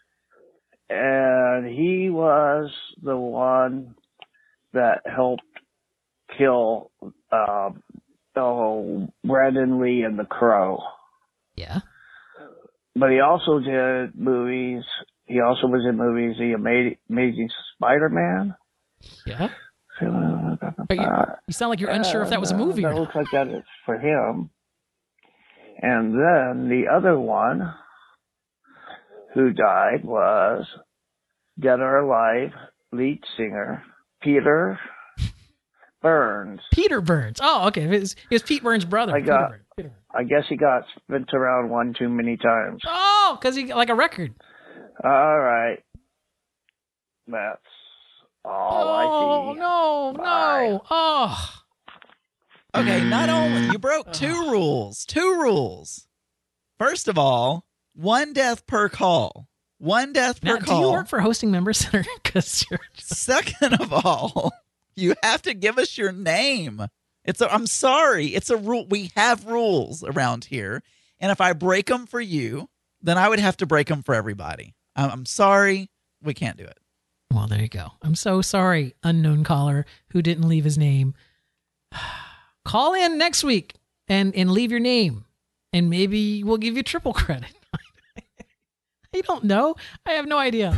And he was the one that helped kill uh, oh, Brandon Lee and the Crow. Yeah. But he also did movies. He also was in movies, The Ama- Amazing Spider-Man. Yeah. But you, you sound like you're unsure if that was a movie. That or looks like that is for him. And then the other one who died was Dead or Alive lead singer Peter Burns. Peter Burns. Oh, okay. It was, it was Pete Burns' brother. I got. Peter Burns. Peter Burns. I guess he got spent around one too many times. Oh, because he got like a record. All right. That's all oh, I see. no, Bye. no. Oh. Okay, not only you broke two rules. Two rules. First of all, one death per call. One death per now, call. Do you work for Hosting Member Center? Because you're just... Second of all, you have to give us your name. It's a, I'm sorry. It's a rule. We have rules around here. And if I break them for you, then I would have to break them for everybody. I'm, I'm sorry. We can't do it. Well, there you go. I'm so sorry, unknown caller who didn't leave his name. Call in next week and, and leave your name, and maybe we'll give you triple credit. I don't know. I have no idea.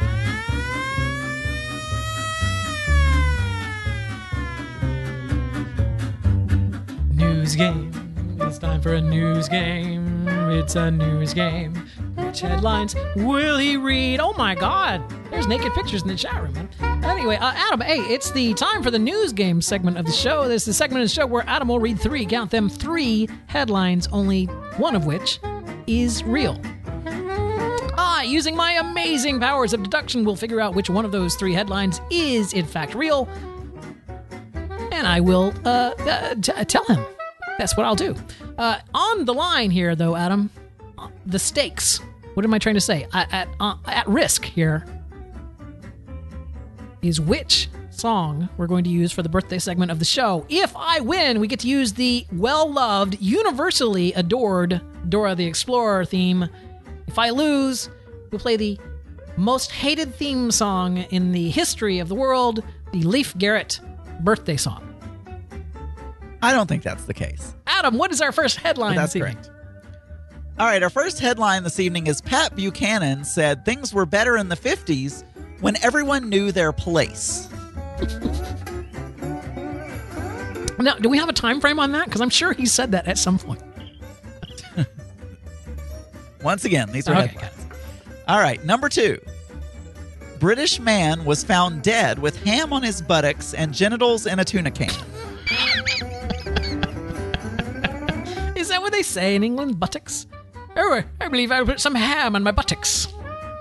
News game. It's time for a news game. It's a news game. Which headlines will he read? Oh my God. There's naked pictures in the chat room, man. Anyway, uh, Adam, hey, it's the time for the news game segment of the show. This is the segment of the show where Adam will read three, count them, three headlines, only one of which is real. I, using my amazing powers of deduction, will figure out which one of those three headlines is in fact real. And I will uh, uh, t- tell him. That's what I'll do. Uh, on the line here, though, Adam, the stakes. What am I trying to say? At at, uh, at risk here is which song we're going to use for the birthday segment of the show. If I win, we get to use the well-loved, universally adored Dora the Explorer theme, If I lose, we'll play the most hated theme song in the history of the world, the Leif Garrett birthday song. I don't think that's the case. Adam, what is our first headline But that's this evening? correct. All right, our first headline this evening is Pat Buchanan said things were better in the fifties when everyone knew their place. Now, do we have a time frame on that? Because I'm sure he said that at some point. Once again, these are Okay, headlines. All right, number two. British man was found dead with ham on his buttocks and genitals in a tuna can. Is that what they say in England? Buttocks? Oh, I believe I put some ham on my buttocks.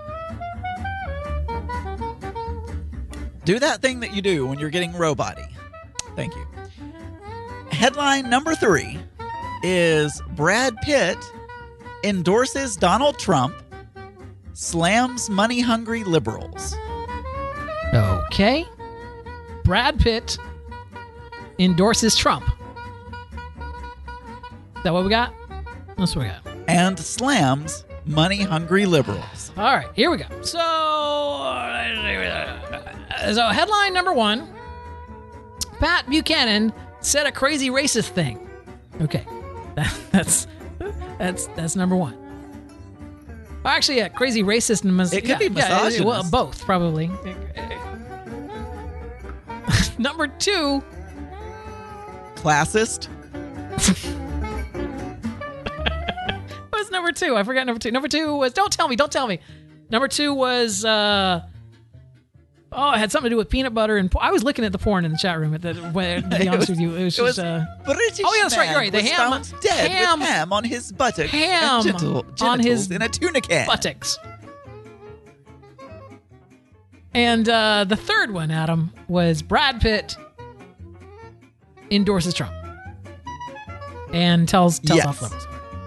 Do that thing that you do when you're getting robot-y. Thank you. Headline number three is Brad Pitt endorses Donald Trump, slams money-hungry liberals. Okay. Brad Pitt endorses Trump. Is that what we got? That's what we got. And slams money-hungry liberals. All right, here we go. So, so headline number one, Pat Buchanan said a crazy racist thing. Okay, that, that's that's that's number one. Actually, yeah, crazy racist and mis- It could yeah, be yeah, misogynist. well, both probably. Number two, Classist. what was number two? I forgot number two. Number two was don't tell me, don't tell me. Number two was uh oh, it had something to do with peanut butter and po- I was looking at the porn in the chat room. At the, where, to be It honest was- with you, it was it just was uh, British oh yeah, that's right. man You're right. The was ham, found dead ham, with ham on his buttocks ham and gentle, on his genitals in a tuna can. buttocks. And uh, the third one, Adam, was Brad Pitt endorses Trump and tells tells Yes. off liberals.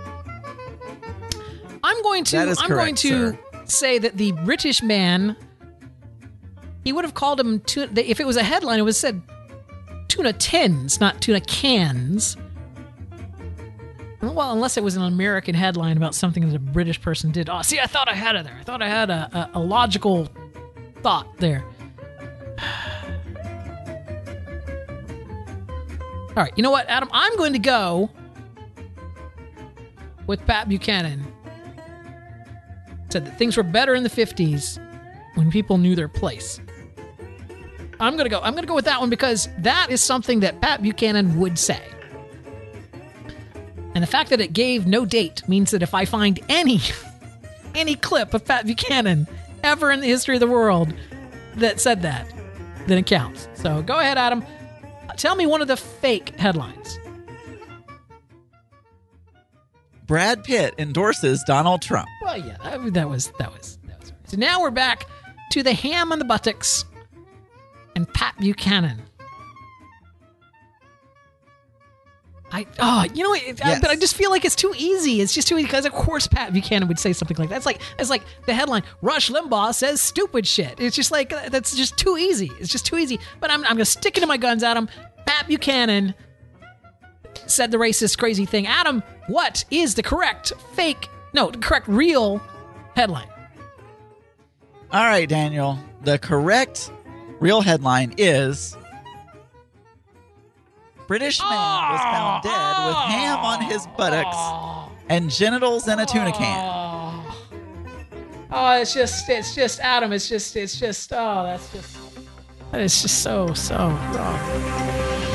I'm going to That is I'm correct, going to sir. say that the British man, he would have called him tuna, if it was a headline, it was said tuna tins, not tuna cans. Well, unless it was an American headline about something that a British person did. Oh, see, I thought I had it there. I thought I had a, a, a logical thought there. All right, you know what, Adam? I'm going to go with Pat Buchanan. Said that things were better in the fifties when people knew their place. I'm going to go. I'm going to go with that one because that is something that Pat Buchanan would say. And the fact that it gave no date means that if I find any any clip of Pat Buchanan ever in the history of the world that said that, then it counts. So go ahead, Adam. Tell me one of the fake headlines. Brad Pitt endorses Donald Trump. Well, yeah, that, that was that was that was. So now we're back to the ham on the buttocks and Pat Buchanan. I oh, you know, it, I, Yes. but I just feel like it's too easy. It's just too easy because of course Pat Buchanan would say something like that. It's like it's like the headline: Rush Limbaugh says stupid shit. It's just like uh, that's just too easy. It's just too easy. But I'm I'm gonna stick it to my guns, Adam. Pat Buchanan said the racist crazy thing. Adam, what is the correct fake? No, the correct real headline. All right, Daniel. The correct real headline is British man was found dead with ham on his buttocks and genitals in a tuna can. Oh, it's just, it's just, Adam, it's just, it's just, oh, that's just, it's just so, so wrong.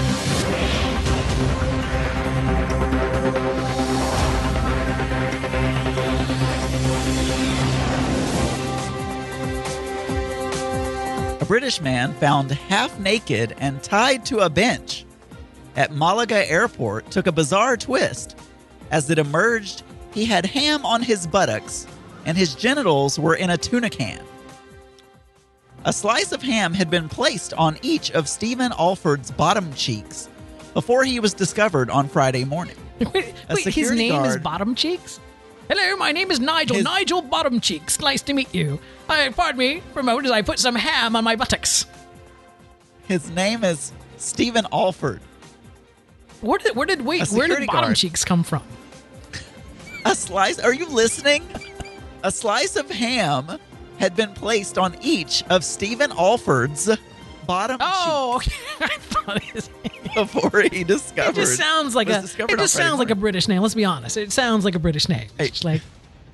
A British man found half naked and tied to a bench at Malaga Airport took a bizarre twist. As it emerged, he had ham on his buttocks and his genitals were in a tuna can. A slice of ham had been placed on each of Stephen Alford's bottom cheeks before he was discovered on Friday morning. Wait, A wait his security name is guard- Bottom Cheeks? Hello, my name is Nigel. His- Nigel Bottom Cheeks. Nice to meet you. I, pardon me for a moment as I put some ham on my buttocks. His name is Stephen Alford. Where did, where did, wait, A where did security Bottom guard. Cheeks come from? A slice? Are you listening? A slice of ham had been placed on each of Stephen Alford's bottom Oh, okay. I thought it was, cheeks before he discovered. it just sounds like was a. discovered It on just Friday sounds like a morning. British name. Let's be honest. It sounds like a British name. Hey. It's like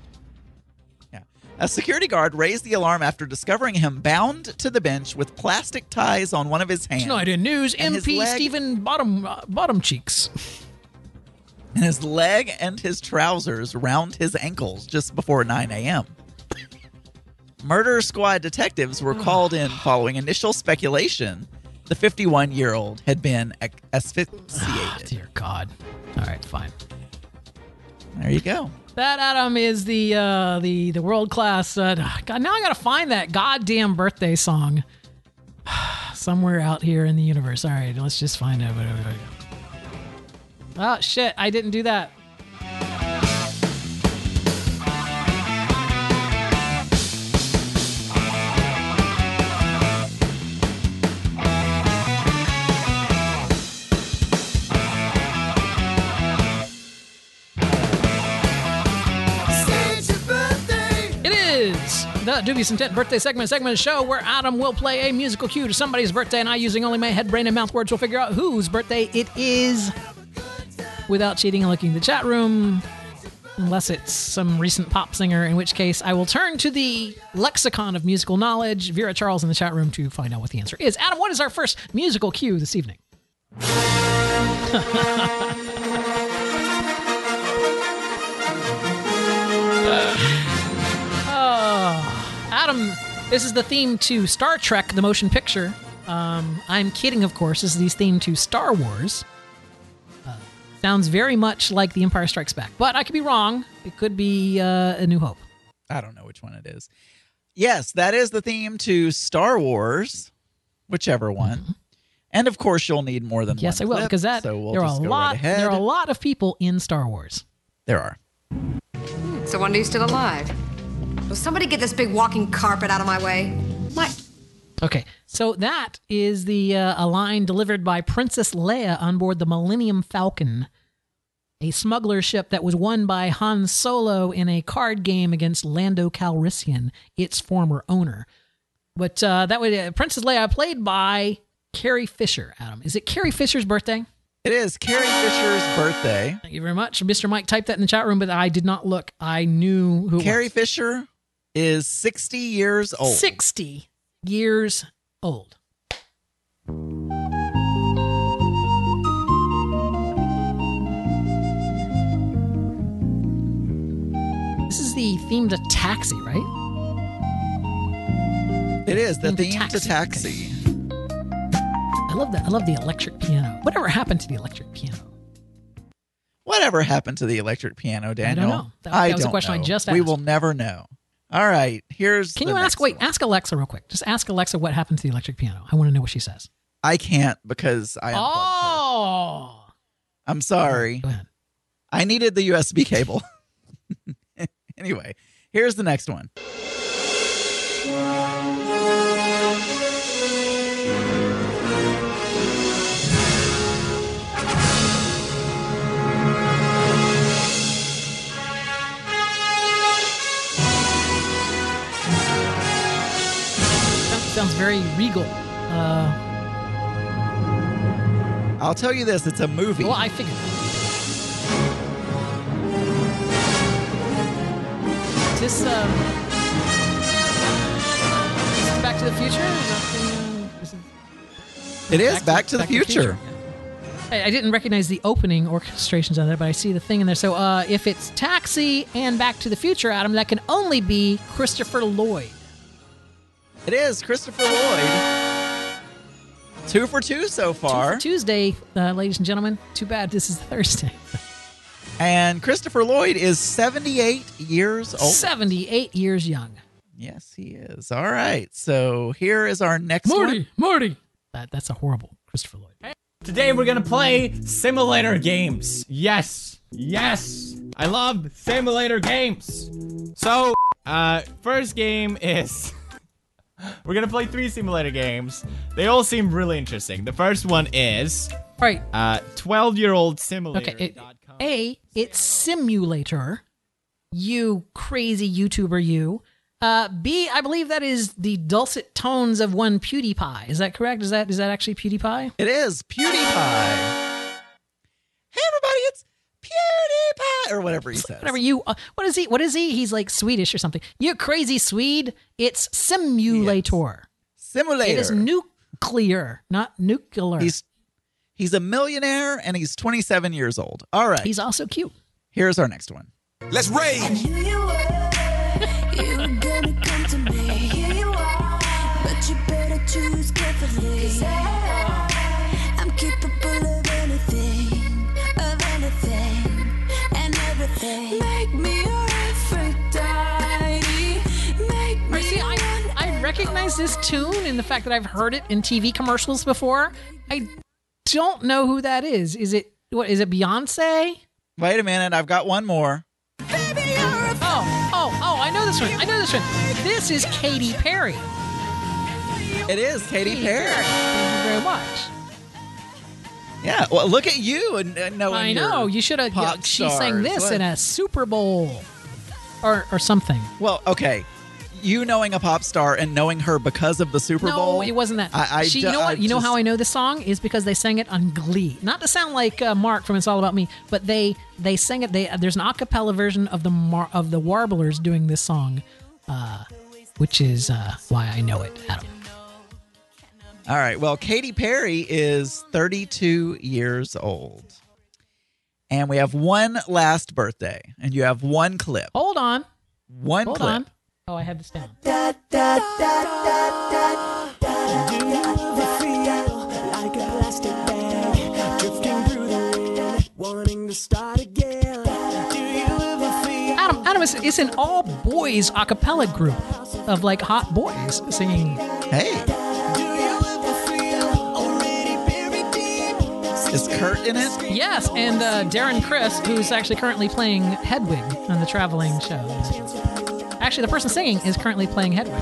A security guard raised the alarm after discovering him bound to the bench with plastic ties on one of his hands. tonight in news, And M his P leg- Stephen Bottom uh, Bottom Cheeks. And his leg and his trousers round his ankles just before nine a.m. Murder squad detectives were called in following initial speculation the fifty-one-year-old had been ac- asphyxiated. Dear God. All right, fine. There you go. That, Adam, is the uh, the the world class. Uh, God, now I gotta find that goddamn birthday song somewhere out here in the universe. All right, let's just find it. Oh shit! I didn't do that. It is the Dubious Intent birthday segment, segment of the show where Adam will play a musical cue to somebody's birthday, and I, using only my head, brain, and mouth words, will figure out whose birthday it is without cheating and looking in the chat room, unless it's some recent pop singer, in which case I will turn to the lexicon of musical knowledge, Vera Charles, in the chat room to find out what the answer is. Adam, what is our first musical cue this evening? Oh, Adam, this is the theme to Star Trek, the motion picture. Um, I'm kidding, of course. This is the theme to Star Wars. Uh, sounds very much like The Empire Strikes Back, but I could be wrong. It could be uh, A New Hope. I don't know which one it is. Yes, that is the theme to Star Wars, whichever one. Mm-hmm. And of course, you'll need more than yes, one. I will, clip, because that so we'll there are just a go lot. Right ahead. There are a lot of people in Star Wars. There are. So wonder you're still alive. Will somebody get this big walking carpet out of my way? What? Okay, so that is the uh, a line delivered by Princess Leia on board the Millennium Falcon, a smuggler ship that was won by Han Solo in a card game against Lando Calrissian, its former owner. But uh, that was uh, Princess Leia, played by Carrie Fisher. Adam, is it Carrie Fisher's birthday? It is Carrie Fisher's birthday. Thank you very much. Mister Mike typed that in the chat room, but I did not look. I knew who it Carrie was. Fisher is sixty years old. sixty years old. This is the theme to Taxi, right? It is the Theme to theme to Taxi. Taxi. I love that. I love the electric piano. Whatever happened to the electric piano? Whatever happened to the electric piano, Daniel? know. That- that was a don't question I know. just We asked. will never know. All right, here's Can the you ask? next Wait, one. ask Alexa real quick. Just ask Alexa what happened to the electric piano. I want to know what she says. I can't because I unplugged Oh, her. I'm sorry. Go ahead. I needed the U S B cable. Anyway, here's the next one. Sounds very regal. Uh, I'll tell you this, it's a movie. well, I figured. Is this, uh, is this Back to the Future? Is that the, uh, is it- It is Back to the Future. I, I didn't recognize the opening orchestrations on there, but I see the thing in there. So uh, if it's Taxi and Back to the Future, Adam, that can only be Christopher Lloyd. It is Christopher Lloyd. Two for two so far. Two for Tuesday, uh, ladies and gentlemen. Too bad this is Thursday. And Christopher Lloyd is seventy-eight years old. seventy-eight years young. Yes, he is. All right. So here is our next Morty, one. Marty. That, that's a horrible Christopher Lloyd. Today we're gonna play simulator games. Yes, yes, I love simulator games. So, uh, first game is we're gonna play three simulator games. They all seem really interesting. The first one is right. Uh, twelve-year-old simulator. Okay. It, A, it's simulator. you crazy YouTuber, you. Uh, B, I believe that is the dulcet tones of one PewDiePie. Is that correct? Is that is that actually PewDiePie? It is PewDiePie. Hey, everybody, it's PewDiePie, or whatever he says. Whatever you, uh, what is he? What is he? He's like Swedish or something. You crazy Swede. It's simulator. Simulator. It is nuclear, not nuclear. He's he's a millionaire and he's twenty-seven years old. All right. He's also cute. Here's our next one. Let's rage. You were gonna come to me. Here you are, but you better choose carefully. 'Cause I, I'm capable of anything, of anything, and everything. Make me your Aphrodite. Make me. See, I I recognize this tune in the fact that I've heard it in T V commercials before. I don't know who that is. Is it what? Is it Beyonce? Wait a minute, I've got one more. Oh, oh, oh! I know this one. I know this one. This is Katy Perry. It is Katy Perry. Thank you very much. Yeah, well, look at you and uh, knowing I know. your You should have. pop She sang stars. this What? in a Super Bowl, or or something. Well, okay. You knowing a pop star and knowing her because of the Super no, Bowl. No, it wasn't that. I, I she, ju- you know what? I You know just- how I know this song is because they sang it on Glee. Not to sound like uh, Mark from It's All About Me, but they they sang it. They there's an a cappella version of the Mar- of the Warblers doing this song, uh, which is uh, why I know it, Adam. All right. Well, Katy Perry is thirty-two years old. And we have one last birthday. And you have one clip. Hold on. One Hold clip. on. Oh, I have this down. Da, da, da, da, da, da. Do you ever feel like a plastic bag drifting through the wind, wanting to start again? Do you ever feel? Adam, Adam is it's an all boys a cappella group of like hot boys singing. Hey. Is Kurt in it? Yes, and uh, Darren Criss, who's actually currently playing Hedwig on the traveling show. Actually, the person singing is currently playing Hedwig.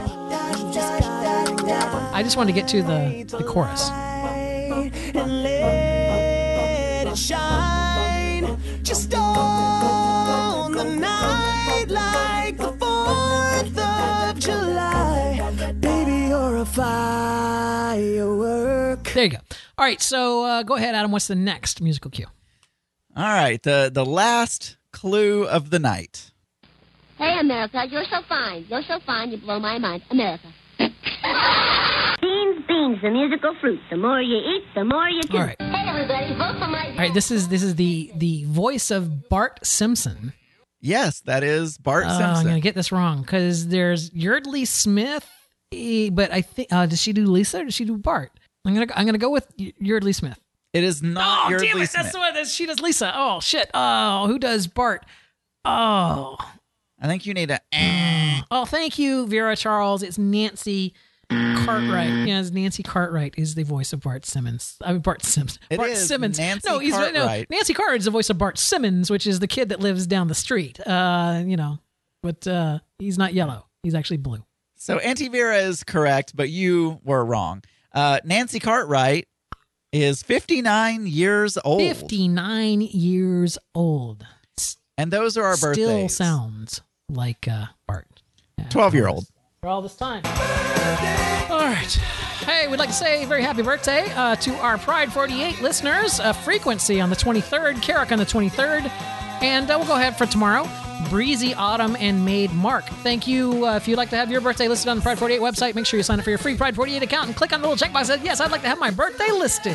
I just wanted to get to the, the chorus. And let it shine just on the night like the fourth of July. Baby, you're a firework. There you go. All right, so uh, go ahead, Adam. What's the next musical cue? All right. The, the last clue of the night. Hey, America, you're so fine. You're so fine, you blow my mind. America. Beans, beans, the musical fruit. The more you eat, the more you do. All right. Hey, everybody, vote for my... All right, this is this is the the voice of Bart Simpson. Yes, that is Bart Uh, Simpson. I'm gonna get this wrong because there's Yardley Smith, eh, but I think uh, does she do Lisa or does she do Bart? I'm gonna I'm gonna go with Y- Yardley Smith. It is not Oh, Yardley damn it! Smith. That's the one that she does Lisa. Oh shit! Oh, who does Bart? Oh, I think you need a. Eh. oh, thank you, Vera Charles. It's Nancy Cartwright. Yes, Nancy Cartwright is the voice of Bart Simmons. I mean Bart Simmons. It Bart is Simmons. Nancy no, he's no Cartwright. Nancy Cartwright is the voice of Bart Simmons, which is the kid that lives down the street. Uh, you know, but uh, he's not yellow. He's actually blue. So Auntie Vera is correct, but you were wrong. Uh, Nancy Cartwright is fifty-nine years old. fifty-nine years old. And those are our Still birthdays. sounds like uh, Bart. twelve-year-old. For all this time. All right. Hey, we'd like to say very happy birthday uh, to our Pride forty-eight listeners. Uh, Frequency on the twenty-third, Carrick on the twenty-third. And uh, we'll go ahead for tomorrow. Breezy Autumn and Maid Mark. Thank you. Uh, if you'd like to have your birthday listed on the Pride forty-eight website, make sure you sign up for your free Pride forty-eight account and click on the little checkbox that says, yes, I'd like to have my birthday listed.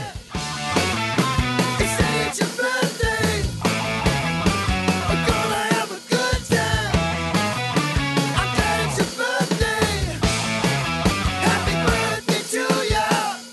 It's your birthday. We're gonna have a good time. I'm glad it's your birthday. Happy birthday to ya.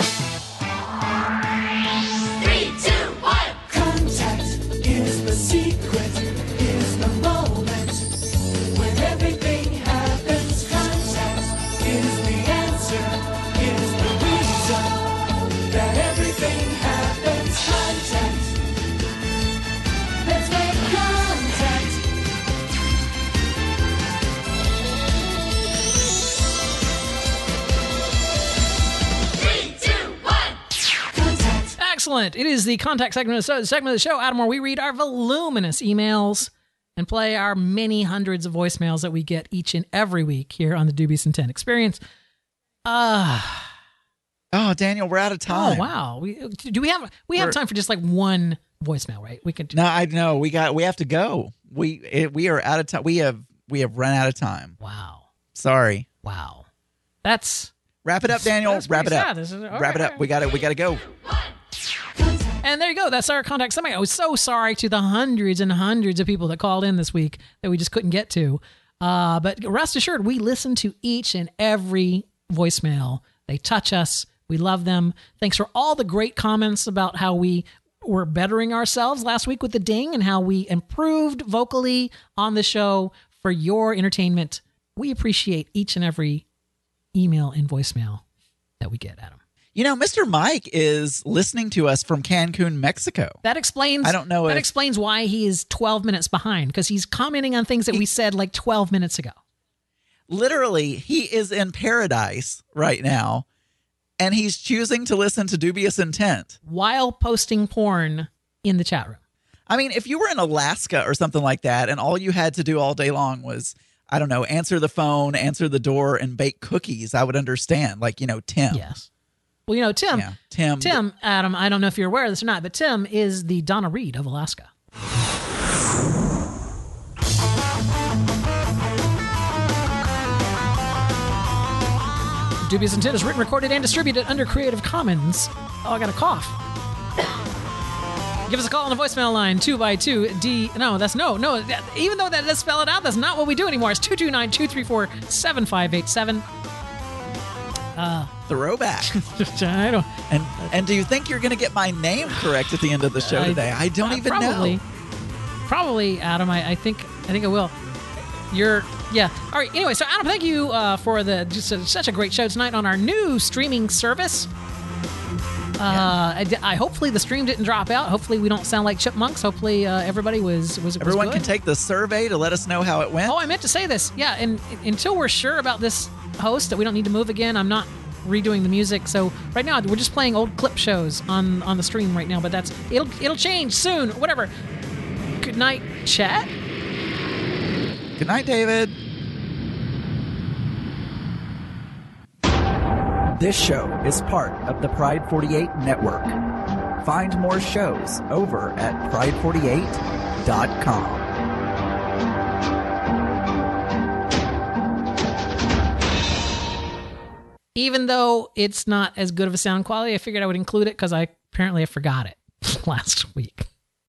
Three, two, one. Contact is the secret. Is the moment when everything happens. Contact is the answer. Is the reason that everything happens. Contact. Let's make contact. Three, two, one. Contact. Excellent. It is the contact segment of the, segment of the show, Adam, where we read our voluminous emails and play our many hundreds of voicemails that we get each and every week here on the Dubious Intent Experience. Ah. Uh, oh, Daniel, we're out of time. Oh, wow. We do we have we have We're- time for just like one voicemail, right? We could No, I know we got. We have to go. We it, we are out of time. We have we have run out of time. Wow. Sorry. Wow. That's wrap it up, Daniel. that's Wrap it pretty up. sad. This is- all Wrap right, it all up. right. We got it. We got to go. And there you go. That's our contact summary. I was so sorry to the hundreds and hundreds of people that called in this week that we just couldn't get to. Uh, but rest assured, we listen to each and every voicemail. They touch us. We love them. Thanks for all the great comments about how we were bettering ourselves last week with the ding and how we improved vocally on the show for your entertainment. We appreciate each and every email and voicemail that we get, Adam. You know, Mister Mike is listening to us from Cancun, Mexico. That explains. I don't know That if- explains why he is twelve minutes behind, because he's commenting on things that we said like twelve minutes ago. Literally, he is in paradise right now, and he's choosing to listen to Dubious Intent while posting porn in the chat room. I mean, if you were in Alaska or something like that, and all you had to do all day long was, I don't know, answer the phone, answer the door, and bake cookies, I would understand. Like, you know, Tim. Yes. Well, you know, Tim, Yeah, Tim. Tim, Adam, I don't know if you're aware of this or not, but Tim is the Donna Reed of Alaska. Dubious Intent is written, recorded, and distributed under Creative Commons. Oh, I got a cough. Give us a call on the voicemail line, two by two D. No, that's no, no. that- Even though that does spell it out, that's not what we do anymore. It's two two nine, two three four, seven five eight seven. Uh, Throwback. I don't. And and do you think you're going to get my name correct at the end of the show I- today? I don't uh, even probably, know. Probably, Adam. I, I think I think I will. You're yeah. All right. Anyway, so Adam, thank you uh, for the just a, such a great show tonight on our new streaming service. Uh, I, I hopefully the stream didn't drop out. Hopefully we don't sound like chipmunks. Hopefully uh, everybody was was. was Everyone good. can take the survey to let us know how it went. Oh, I meant to say this. Yeah, and until we're sure about this host that we don't need to move again, I'm not redoing the music. So right now we're just playing old clip shows on on the stream right now. But that's it'll it'll change soon. Whatever. Good night, chat. Good night, David. This show is part of the Pride forty-eight network. Find more shows over at pride forty-eight dot com. Even though it's not as good of a sound quality, I figured I would include it because I apparently I forgot it last week.